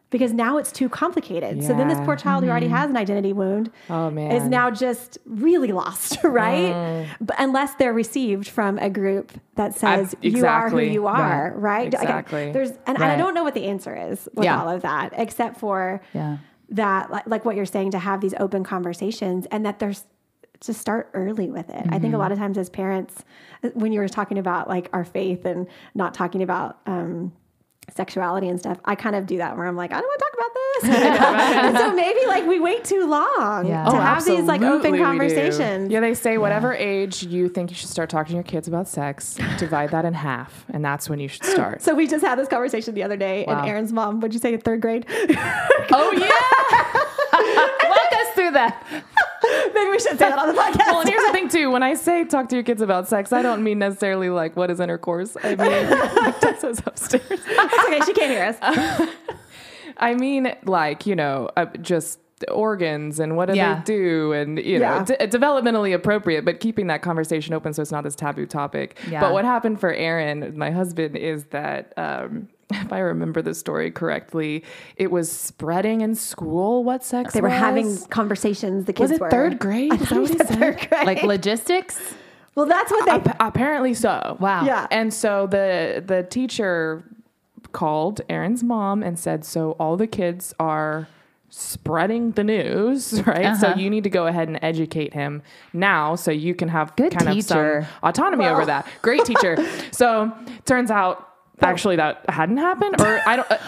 because now it's too complicated. So then this poor child who already has an identity wound is now just really lost, right? But unless they're received from a group that says you are who you are, right? Exactly. And I don't know what the answer is with all of that, except for that, like what you're saying, to have these open conversations, and that there's to start early with it. I think a lot of times as parents, when you were talking about like our faith and not talking about sexuality and stuff, I kind of do that where I'm like, I don't want to talk about this. And so maybe like we wait too long to have these like open conversations. Yeah, they say whatever age you think you should start talking to your kids about sex, divide that in half, and that's when you should start. So we just had this conversation the other day, and Aaron's mom, what'd you say, in 3rd grade? Oh yeah. Walk us through that. Maybe we should say that on the podcast. Well, and here's the thing too. When I say talk to your kids about sex, I don't mean necessarily like what is intercourse. I mean, Tessa's upstairs. It's okay. She can't hear us. I mean, like, just organs and what do they do, and developmentally appropriate, but keeping that conversation open so it's not this taboo topic. But what happened for Aaron, my husband, is that if I remember the story correctly, it was spreading in school what sex they were having conversations. The kids was it were 3rd grade? Is that what he said? 3rd grade. Like logistics? Well, that's what they apparently so. Wow. Yeah. And so the teacher called Aaron's mom and said, so all the kids are spreading the news, right? So you need to go ahead and educate him now so you can have of some autonomy over that. Great teacher. So turns out actually that hadn't happened, or I don't.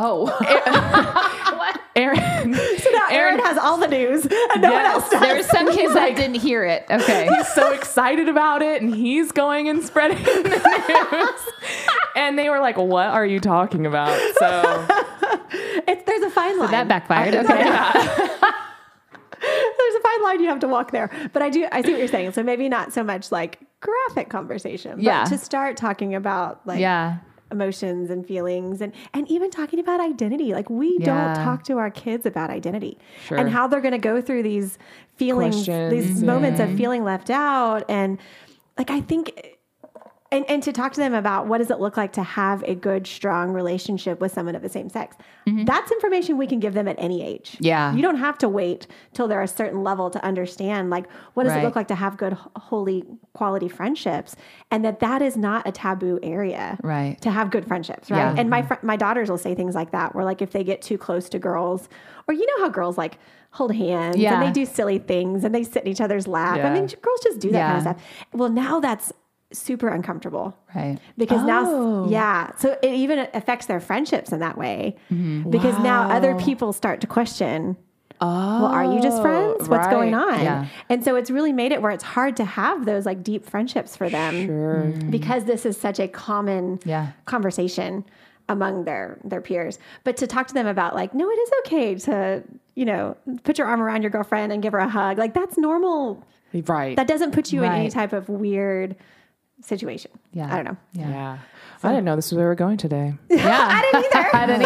Aaron. So now Aaron has all the news and no one else does. There were some kids that didn't hear it. Okay. He's so excited about it, and he's going and spreading the news. And they were like, what are you talking about? So there's a fine line. So that backfired. Okay. There's a fine line you have to walk there. But I see what you're saying. So maybe not so much like graphic conversation, but to start talking about like emotions and feelings and even talking about identity. Like we don't talk to our kids about identity and how they're going to go through these feelings, these moments of feeling left out. And like, I think, and to talk to them about what does it look like to have a good, strong relationship with someone of the same sex. That's information we can give them at any age. Yeah. You don't have to wait till they're a certain level to understand, like, what does it look like to have good, holy, quality friendships? And that is not a taboo area to have good friendships, right? Yeah. And my daughters will say things like that, where like if they get too close to girls, or you know how girls like hold hands and they do silly things and they sit in each other's lap. I mean, girls just do that kind of stuff. Well, now that's super uncomfortable. Right. Because now, so it even affects their friendships in that way. Because now other people start to question, well, are you just friends? What's going on? Yeah. And so it's really made it where it's hard to have those like deep friendships for them because this is such a common conversation among their peers. But to talk to them about like, no, it is okay to, put your arm around your girlfriend and give her a hug. Like that's normal. Right. That doesn't put you in any type of weird situation. Yeah. I don't know. Yeah. I didn't know this was where we were going today. Yeah. I didn't either. I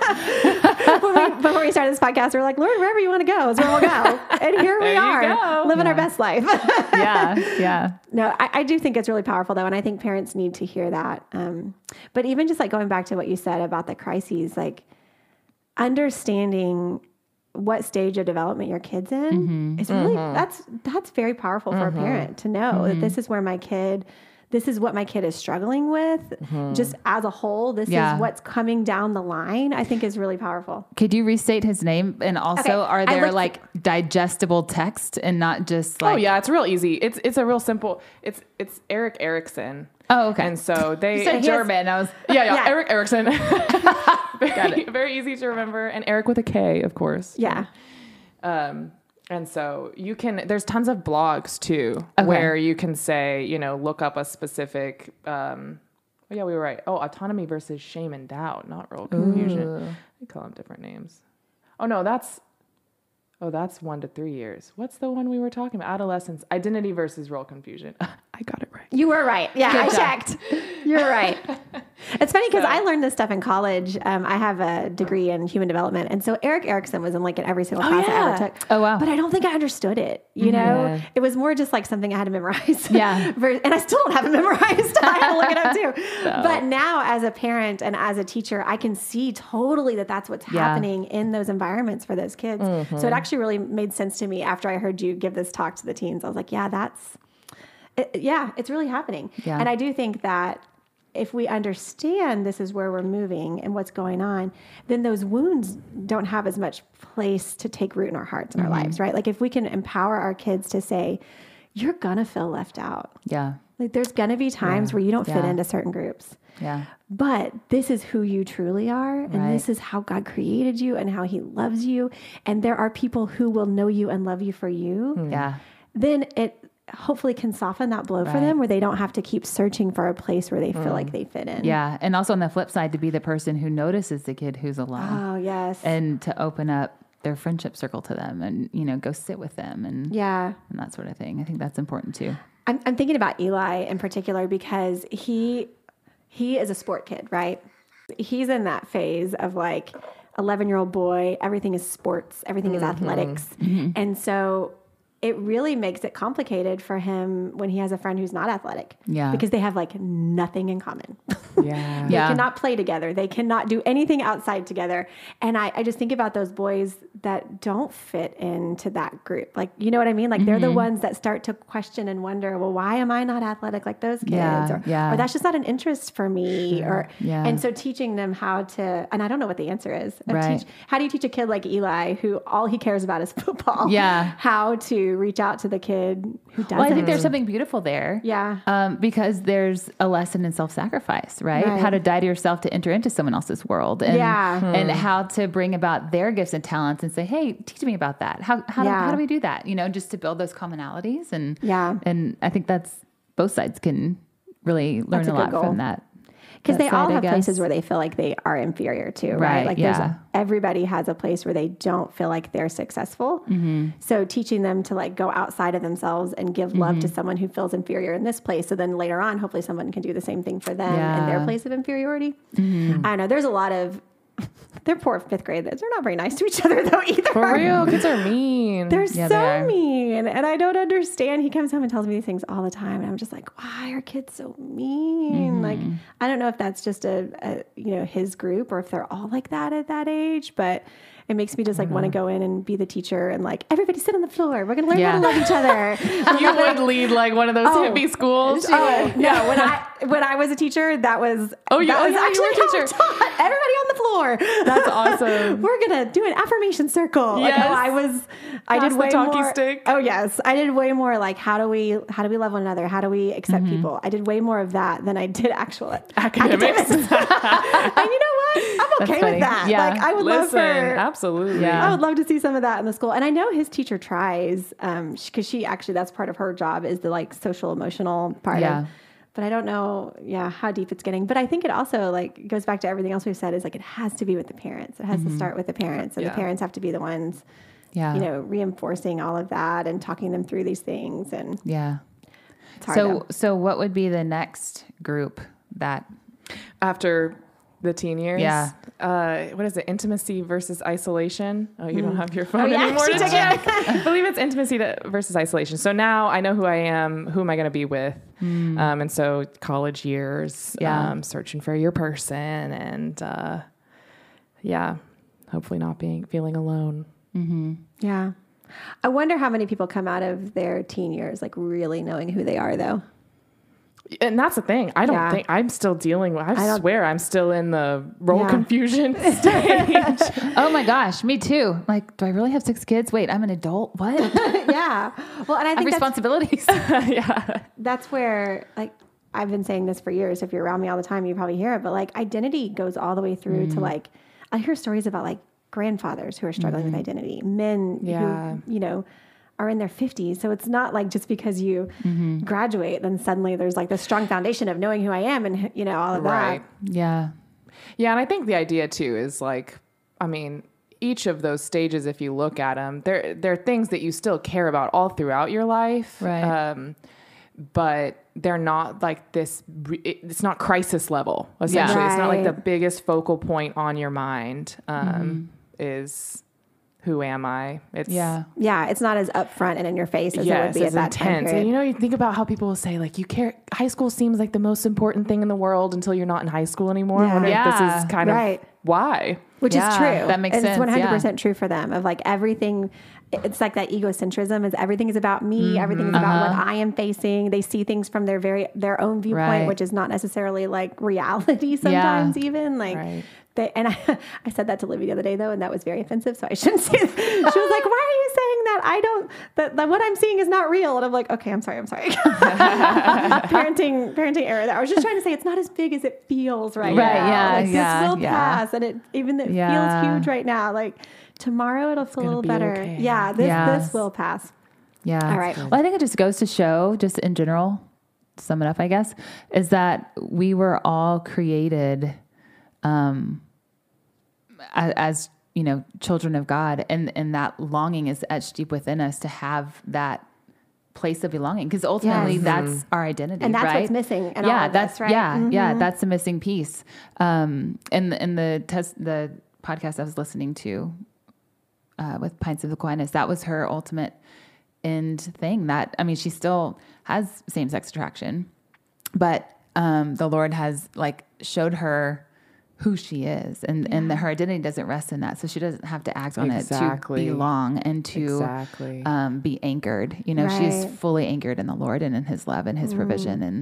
didn't either. Before we started this podcast, we were like, Lord, wherever you want to go is where we'll go. And here we are, living our best life. Yeah. No, I do think it's really powerful though. And I think parents need to hear that. But even just like going back to what you said about the crises, like understanding what stage of development your kid's in is really, that's very powerful for a parent to know that this is where this is what my kid is struggling with. Just as a whole, this is what's coming down the line, I think is really powerful. Could you restate his name? And also, are there like digestible text and not just like... Oh yeah, it's real easy. It's a real simple, it's Eric Erickson. Oh, okay. And so they... You said German. I was... Yeah. Eric Erickson. Very easy to remember. And Eric with a K, of course. Yeah. And so there's tons of blogs too, where you can say, look up a specific, we were right. Oh, autonomy versus shame and doubt, not real confusion. We call them different names. That's 1 to 3 years. What's the one we were talking about? Adolescence, identity versus role confusion. I got it right. You were right. Yeah, I checked. You're right. It's It's funny because I learned this stuff in college. I have a degree in human development. And so Eric Erickson was in like in every single class I ever took. Oh, wow. But I don't think I understood it. You know, it was more just like something I had to memorize. Yeah. And I still don't have it memorized. I had to look it up too. No. But now as a parent and as a teacher, I can see totally that that's what's happening in those environments for those kids. So it actually really made sense to me after I heard you give this talk to the teens. I was like, it's really happening. Yeah. And I do think that if we understand this is where we're moving and what's going on, then those wounds don't have as much place to take root in our hearts and our lives, right? Like if we can empower our kids to say, you're gonna feel left out. Yeah. Like there's gonna be times where you don't fit into certain groups. Yeah. But this is who you truly are. And this is how God created you and how he loves you. And there are people who will know you and love you for you. Yeah. Then it hopefully can soften that blow for them where they don't have to keep searching for a place where they feel like they fit in. Yeah. And also on the flip side, to be the person who notices the kid who's alone. Oh, yes. And to open up their friendship circle to them and, you know, go sit with them and that sort of thing. I think that's important too. I'm thinking about Eli in particular because he is a sport kid, right? He's in that phase of like 11-year-old boy, everything is sports, everything is athletics. And so it really makes it complicated for him when he has a friend who's not athletic. Yeah. Because they have like nothing in common. Yeah. They cannot play together. They cannot do anything outside together. And I just think about those boys that don't fit into that group. Like, you know what I mean? Like they're the ones that start to question and wonder, well, why am I not athletic like those kids? Or that's just not an interest for me. And so teaching them how to, and I don't know what the answer is. How do you teach a kid like Eli who all he cares about is football? Yeah. How to reach out to the kid who doesn't. Well, I think there's something beautiful there. Yeah. Because there's a lesson in self-sacrifice, right? How to die to yourself to enter into someone else's world. And, and how to bring about their gifts and talents and say, hey, teach me about that. How do we do that? You know, just to build those commonalities. And I think that's both sides can really learn a lot from that. Because they all have places where they feel like they are inferior too, right? Like everybody has a place where they don't feel like they're successful. So teaching them to like go outside of themselves and give love to someone who feels inferior in this place. So then later on, hopefully someone can do the same thing for them in their place of inferiority. I don't know. There's a lot of, they're poor fifth graders. They're not very nice to each other though either. For real, kids are mean. They're so mean. And I don't understand. He comes home and tells me these things all the time. And I'm just like, why are kids so mean? Like, I don't know if that's just a his group or if they're all like that at that age, but it makes me just like want to go in and be the teacher and like, everybody sit on the floor. We're going to learn how to love each other. You would lead like one of those hippie schools. No, when I was a teacher, that was actually you were a teacher. Taught everybody on the floor. That's awesome. We're going to do an affirmation circle. Yes. Like, I did way talkie more. Stick. Oh yes. I did way more like, how do we love one another? How do we accept people? I did way more of that than I did actual academics. And you know what? I'm okay with that. Yeah. Like I would love for absolutely. Yeah. I would love to see some of that in the school. And I know his teacher tries, because she actually, that's part of her job is the like social emotional part of, but I don't know, how deep it's getting. But I think it also like goes back to everything else we've said is like, it has to be with the parents. It has to start with the parents. And the parents have to be the ones, reinforcing all of that and talking them through these things. And it's hard so what would be the next group that after the teen years? Yeah. What is it? Intimacy versus isolation. Oh, you don't have your phone anymore to check. I believe it's intimacy versus isolation. So now I know who I am. Who am I going to be with? And so college years, searching for your person and, hopefully not feeling alone. Yeah. I wonder how many people come out of their teen years, like really knowing who they are though. And that's the thing. I don't think I'm still dealing with, I swear I'm still in the role confusion stage. Oh my gosh, me too. Like, do I really have 6 kids? Wait, I'm an adult. What? Yeah. Well, and I think responsibilities. That's where like, I've been saying this for years. If you're around me all the time, you probably hear it, but like identity goes all the way through to like, I hear stories about like grandfathers who are struggling with identity, men who, are in their 50s. So it's not like just because you graduate, then suddenly there's like this strong foundation of knowing who I am and, all of that. Yeah. Yeah. And I think the idea too is like, I mean, each of those stages, if you look at them, there are things that you still care about all throughout your life. Right. but they're not like this. It's not crisis level. Essentially, it's not like the biggest focal point on your mind. Is who am I? It's it's not as upfront and in your face as it would be at that time intense. period. And you think about how people will say like, you care. High school seems like the most important thing in the world until you're not in high school anymore. I wonder if this is kind of why. Which is true. That makes sense. It's 100% true for them, of like everything. It's like that egocentrism is everything is about me. Everything is about what I am facing. They see things from their own viewpoint, which is not necessarily like reality sometimes even like. And I said that to Libby the other day though, and that was very offensive. So I shouldn't say that. She was like, "Why are you saying that? That what I'm seeing is not real." And I'm like, "Okay, I'm sorry." parenting error. I was just trying to say it's not as big as it feels right now. Yeah. This will pass, and it feels huge right now. Like tomorrow it'll feel a little better. Okay. Yeah, this will pass. Yeah. All right. Well, I think it just goes to show, just in general, to sum it up, I guess, is that we were all created as children of God, and that longing is etched deep within us to have that place of belonging, because ultimately that's our identity, and that's right? what's missing. And that's right. Yeah, that's the missing piece. In the podcast I was listening to with Pints of Aquinas, that was her ultimate end thing. That she still has same-sex attraction, but the Lord has like showed her who she is, and her identity doesn't rest in that, so she doesn't have to act on it to belong and to be anchored. She's fully anchored in the Lord and in His love and His provision,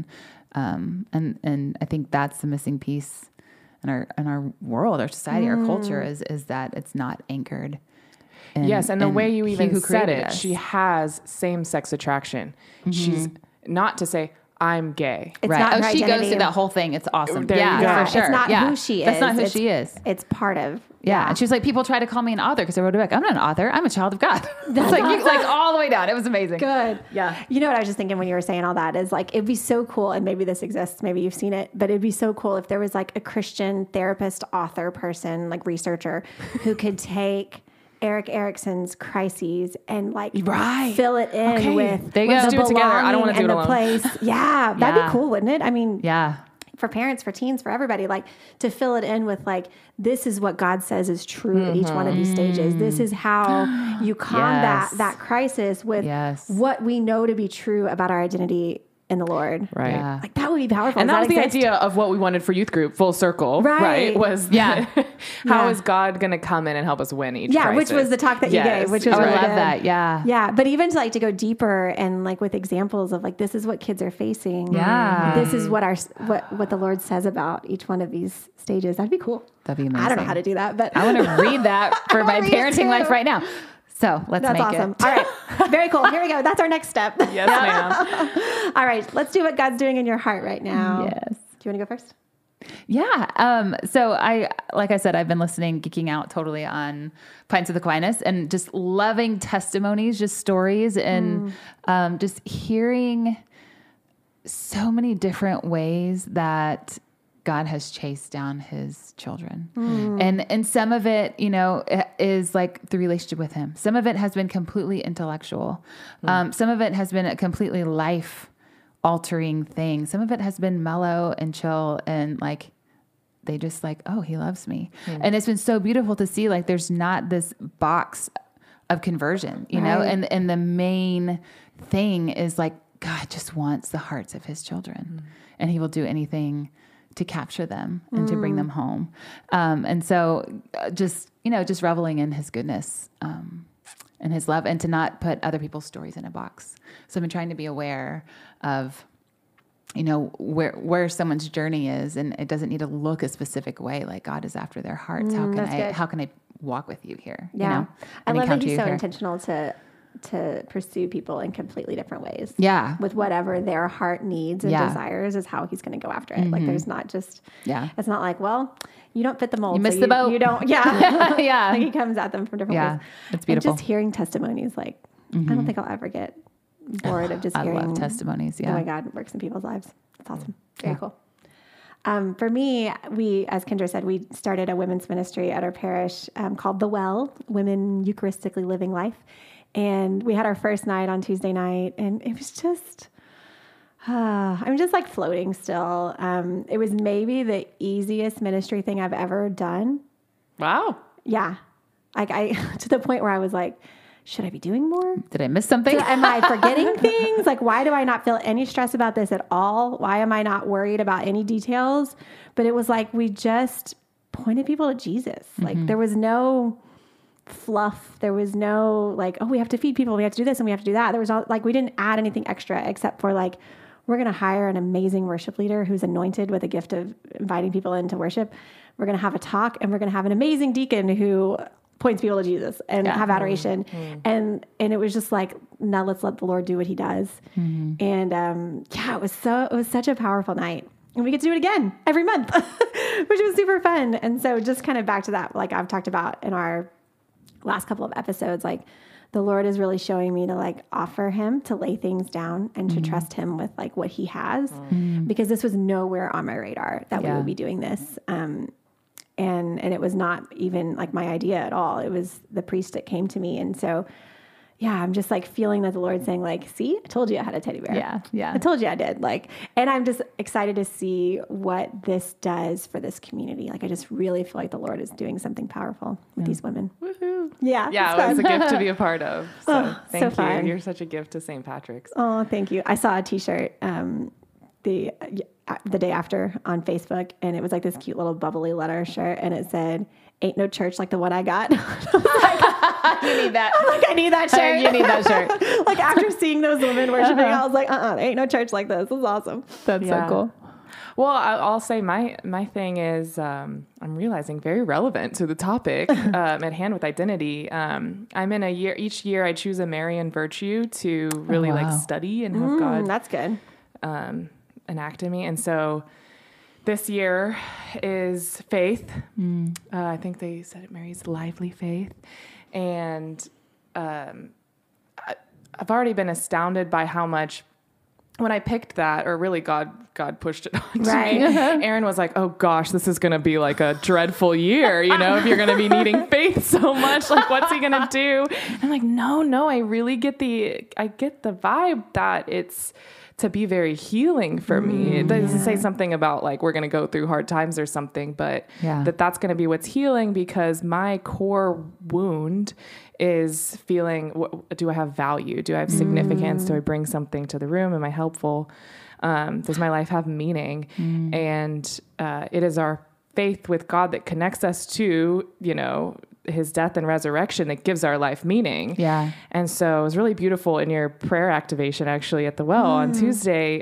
and I think that's the missing piece in our world, our society, our culture is that it's not anchored. And the way you even said it, us. she has same-sex attraction. She's not to say, I'm gay. It's not her she identity. goes through that whole thing. It's awesome. There you go. For sure. It's not who she is. That's not who she is. It's part of. Yeah. And she was like, people try to call me an author because I wrote a book. I'm not an author. I'm a child of God. That's like all the way down. It was amazing. Good. Yeah. You know what I was just thinking when you were saying all that is like, it'd be so cool. And maybe this exists. Maybe you've seen it, but it'd be so cool if there was like a Christian therapist, author person, like researcher who could take Erik Erikson's crises and like fill it in with let's do it together. I don't want to do it alone. Place. Yeah, that'd be cool, wouldn't it? I mean, for parents, for teens, for everybody, like to fill it in with like, this is what God says is true at each one of these stages. This is how you combat that crisis with what we know to be true about our identity in the Lord. Right. Yeah. Like that would be powerful. And that was the idea of what we wanted for youth group, full circle. Right. Was how is God going to come in and help us win each crisis? Which was the talk that you gave, which was I really love good. that. Yeah. Yeah. But even to go deeper and like with examples of like, this is what kids are facing. Yeah. This is what what the Lord says about each one of these stages. That'd be cool. That'd be amazing. I don't know how to do that, but I want to read that for my parenting life right now. So let's make awesome. it. All right. Very cool. Here we go. That's our next step. Yes, ma'am. All right. Let's do what God's doing in your heart right now. Yes. Do you want to go first? Yeah. So like I said, I've been geeking out totally on Pints of Aquinas and just loving testimonies, just stories, and just hearing so many different ways that God has chased down His children. And some of it, is like the relationship with Him. Some of it has been completely intellectual. Some of it has been a completely life altering thing. Some of it has been mellow and chill and like, they just like, oh, He loves me. And it's been so beautiful to see, like, there's not this box of conversion, you know, and the main thing is like, God just wants the hearts of His children and He will do anything to capture them and to bring them home. And so just reveling in His goodness, and His love, and to not put other people's stories in a box. So I've been trying to be aware of, where someone's journey is, and it doesn't need to look a specific way. Like God is after their hearts. How can I walk with you here? Yeah. I And love that encounter He's you so here. intentional to pursue people in completely different ways. Yeah. With whatever their heart needs and desires is how He's going to go after it. Like there's not just, it's not like, well, you don't fit the mold. You missed the boat. You don't, Yeah. Like He comes at them from different ways. It's beautiful. And just hearing testimonies, like, I don't think I'll ever get bored of just hearing. I love testimonies. Yeah. Oh my God, works in people's lives. It's awesome. Very cool. For me, as Kendra said, we started a women's ministry at our parish called The Well, Women Eucharistically Living Life. And we had our first night on Tuesday night, and it was just I'm just like floating still. It was maybe the easiest ministry thing I've ever done. Wow. Yeah. Like to the point where I was like, should I be doing more? Did I miss something? Am I forgetting things? Like, why do I not feel any stress about this at all? Why am I not worried about any details? But it was like, we just pointed people to Jesus. Like there was no fluff. There was no like, oh, we have to feed people. We have to do this and we have to do that. There was all, like, we didn't add anything extra except for like, we're going to hire an amazing worship leader who's anointed with a gift of inviting people into worship. We're going to have a talk and we're going to have an amazing deacon who points people to Jesus and have adoration. And it was just like, now let's let the Lord do what he does. And it was such a powerful night. And we get to do it again every month, which was super fun. And so just kind of back to that, like I've talked about in our last couple of episodes, like the Lord is really showing me to like offer him, to lay things down and to trust him with like what he has, because this was nowhere on my radar that we would be doing this. And it was not even like my idea at all. It was the priest that came to me. And so, I'm just like feeling that the Lord's saying like, see, I told you I had a teddy bear. Yeah. I told you I did. Like, and I'm just excited to see what this does for this community. Like, I just really feel like the Lord is doing something powerful with these women. Woohoo. Yeah. Yeah, it was a gift to be a part of. So thank you. fun. You're such a gift to St. Patrick's. Oh, thank you. I saw a t-shirt, the day after on Facebook, and it was like this cute little bubbly letter shirt, and it said, "Ain't no church like the one I got." You need that. I'm like, I need that shirt. You need that shirt. Like after seeing those women worshiping, I was like, ain't no church like this. This is awesome. That's so cool. Well, I'll say my thing is I'm realizing very relevant to the topic at hand with identity. I'm in a year. Each year I choose a Marian virtue to really like study and have God. That's good. Enact in me. And so this year is faith. I think they said it, Mary's lively faith. And I've already been astounded by how much, when I picked that, or really God pushed it on to me. Aaron was like, oh gosh, this is going to be like a dreadful year. You know, if you're going to be needing faith so much, like what's he going to do? And I'm like, no, I really get the vibe that it's to be very healing for me. It doesn't say something about like, we're going to go through hard times or something, but that's going to be what's healing, because my core wound is feeling, do I have value? Do I have significance? Do I bring something to the room? Am I helpful? Does my life have meaning? And it is our faith with God that connects us to, his death and resurrection that gives our life meaning. Yeah. And so it was really beautiful in your prayer activation, actually, at the well on Tuesday.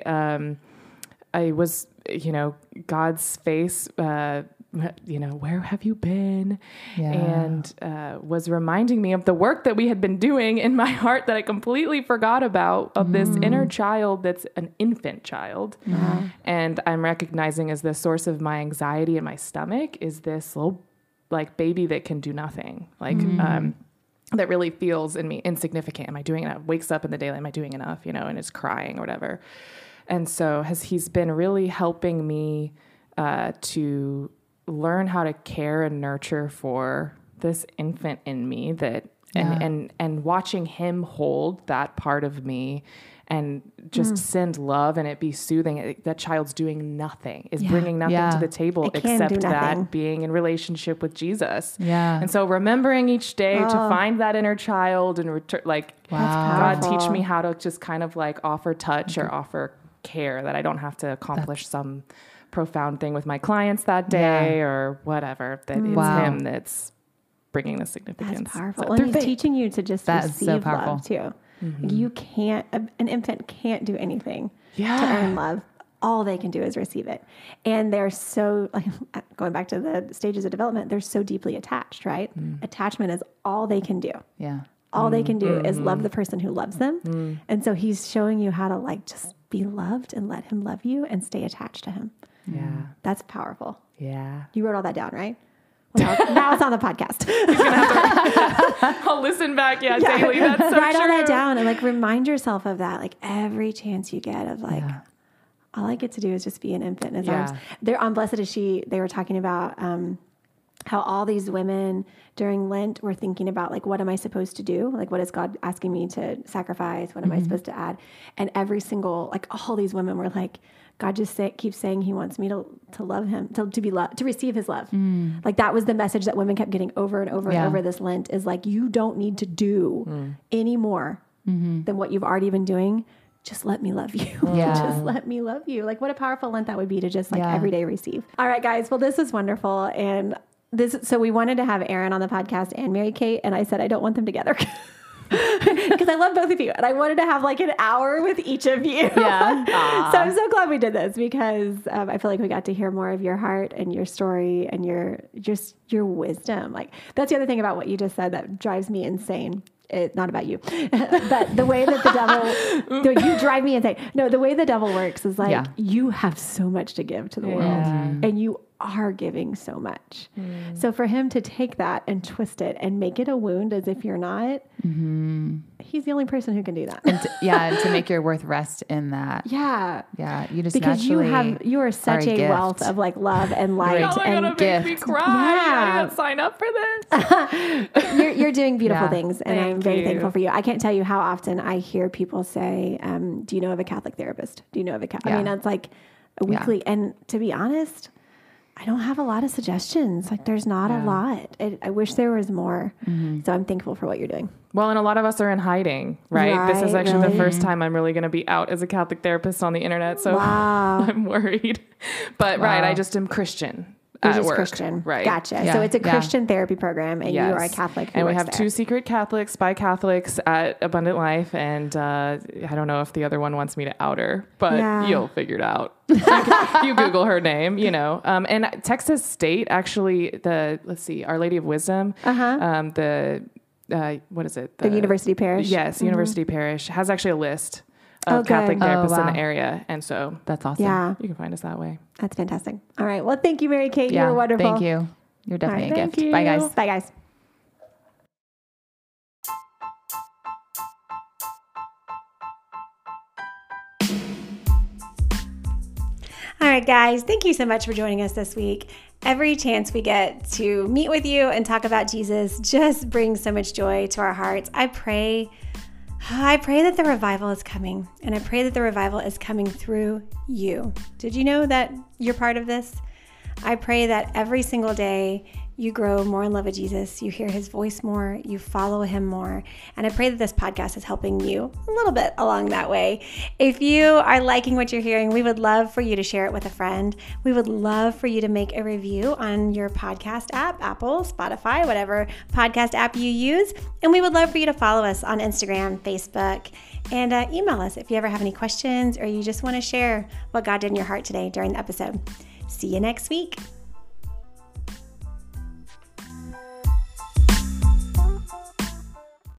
I was, God's face, where have you been? Yeah. And was reminding me of the work that we had been doing in my heart that I completely forgot about, of this inner child that's an infant child. And I'm recognizing as the source of my anxiety in my stomach is this little like baby that can do nothing, like that really feels in me insignificant. Am I doing enough? Wakes up in the daylight, am I doing enough? And is crying or whatever. And so he's been really helping me to learn how to care and nurture for this infant in me that, and watching him hold that part of me and just send love and it be soothing. That child's doing nothing, is bringing nothing to the table except that being in relationship with Jesus. Yeah. And so remembering each day to find that inner child and God teach me how to just kind of like offer touch or offer care, that I don't have to accomplish some profound thing with my clients that day or whatever, that it's him that's bringing the significance. That's powerful. And he's teaching you to just receive love too. You can't, an infant can't do anything to earn love. All they can do is receive it. And they're so, like, going back to the stages of development, they're so deeply attached, right? Attachment is all they can do. Yeah. All they can do is love the person who loves them. And so he's showing you how to like just be loved and let him love you and stay attached to him. Yeah. That's powerful. Yeah. You wrote all that down, right? Well, now it's on the podcast. He's gonna have to, I'll listen back. Yeah, daily. That's so Write true. all that down and like remind yourself of that. Like every chance you get of like, all I get to do is just be an infant in his arms. There on Blessed Is She, they were talking about how all these women during Lent were thinking about, like, what am I supposed to do? Like, what is God asking me to sacrifice? What am I supposed to add? And every single, like, all these women were like, God just keeps saying he wants me to love him, to be loved, to receive his love. Like, that was the message that women kept getting over and over and over this Lent, is like, you don't need to do any more than what you've already been doing. Just let me love you. Just let me love you. Like, what a powerful Lent that would be to just like every day receive. All right, guys. Well, this is wonderful. And so we wanted to have Erin on the podcast and Mary Kate. And I said, I don't want them together because I love both of you. And I wanted to have like an hour with each of you. Yeah. So I'm so glad we did this, because I feel like we got to hear more of your heart and your story and your wisdom. Like, that's the other thing about what you just said that drives me insane. It's not about you, but the way that the devil, you drive me insane. No, the way the devil works is like, you have so much to give to the world, and you are giving so much. So for him to take that and twist it and make it a wound as if you're not, he's the only person who can do that. And to make your worth rest in that. Yeah. You just because you are such a wealth of like love and light and gift. Make me cry. I didn't sign up for this. you're doing beautiful things, and I'm very thankful for you. I can't tell you how often I hear people say, do you know of a Catholic therapist? Do you know of a Catholic? I mean, it's like a weekly. And to be honest, I don't have a lot of suggestions. Like, there's not a lot. I wish there was more. So I'm thankful for what you're doing. Well, and a lot of us are in hiding, right? This is actually the first time I'm really going to be out as a Catholic therapist on the internet. So I'm worried. But I just am Christian. You're just Christian. Right. Gotcha. So it's a Christian therapy program, and you are a Catholic. And we have 2 secret Catholics, by Catholics at Abundant Life. And I don't know if the other one wants me to out her, but you'll figure it out. You Google her name, you know. And Texas State, actually, Our Lady of Wisdom, what is it? The University Parish. Yes, University Parish has actually a list of Catholic therapists in the area. And so that's awesome. Yeah. You can find us that way. That's fantastic. All right. Well, thank you, Mary Kate. You were wonderful. Thank you. You're definitely a gift. You. Bye, guys. Bye, guys. All right, guys. Thank you so much for joining us this week. Every chance we get to meet with you and talk about Jesus just brings so much joy to our hearts. I pray that the revival is coming, and I pray that the revival is coming through you. Did you know that you're part of this? I pray that every single day you grow more in love with Jesus, you hear his voice more, you follow him more, and I pray that this podcast is helping you a little bit along that way. If you are liking what you're hearing, we would love for you to share it with a friend. We would love for you to make a review on your podcast app, Apple, Spotify, whatever podcast app you use, and we would love for you to follow us on Instagram, Facebook, and email us if you ever have any questions or you just want to share what God did in your heart today during the episode. See you next week.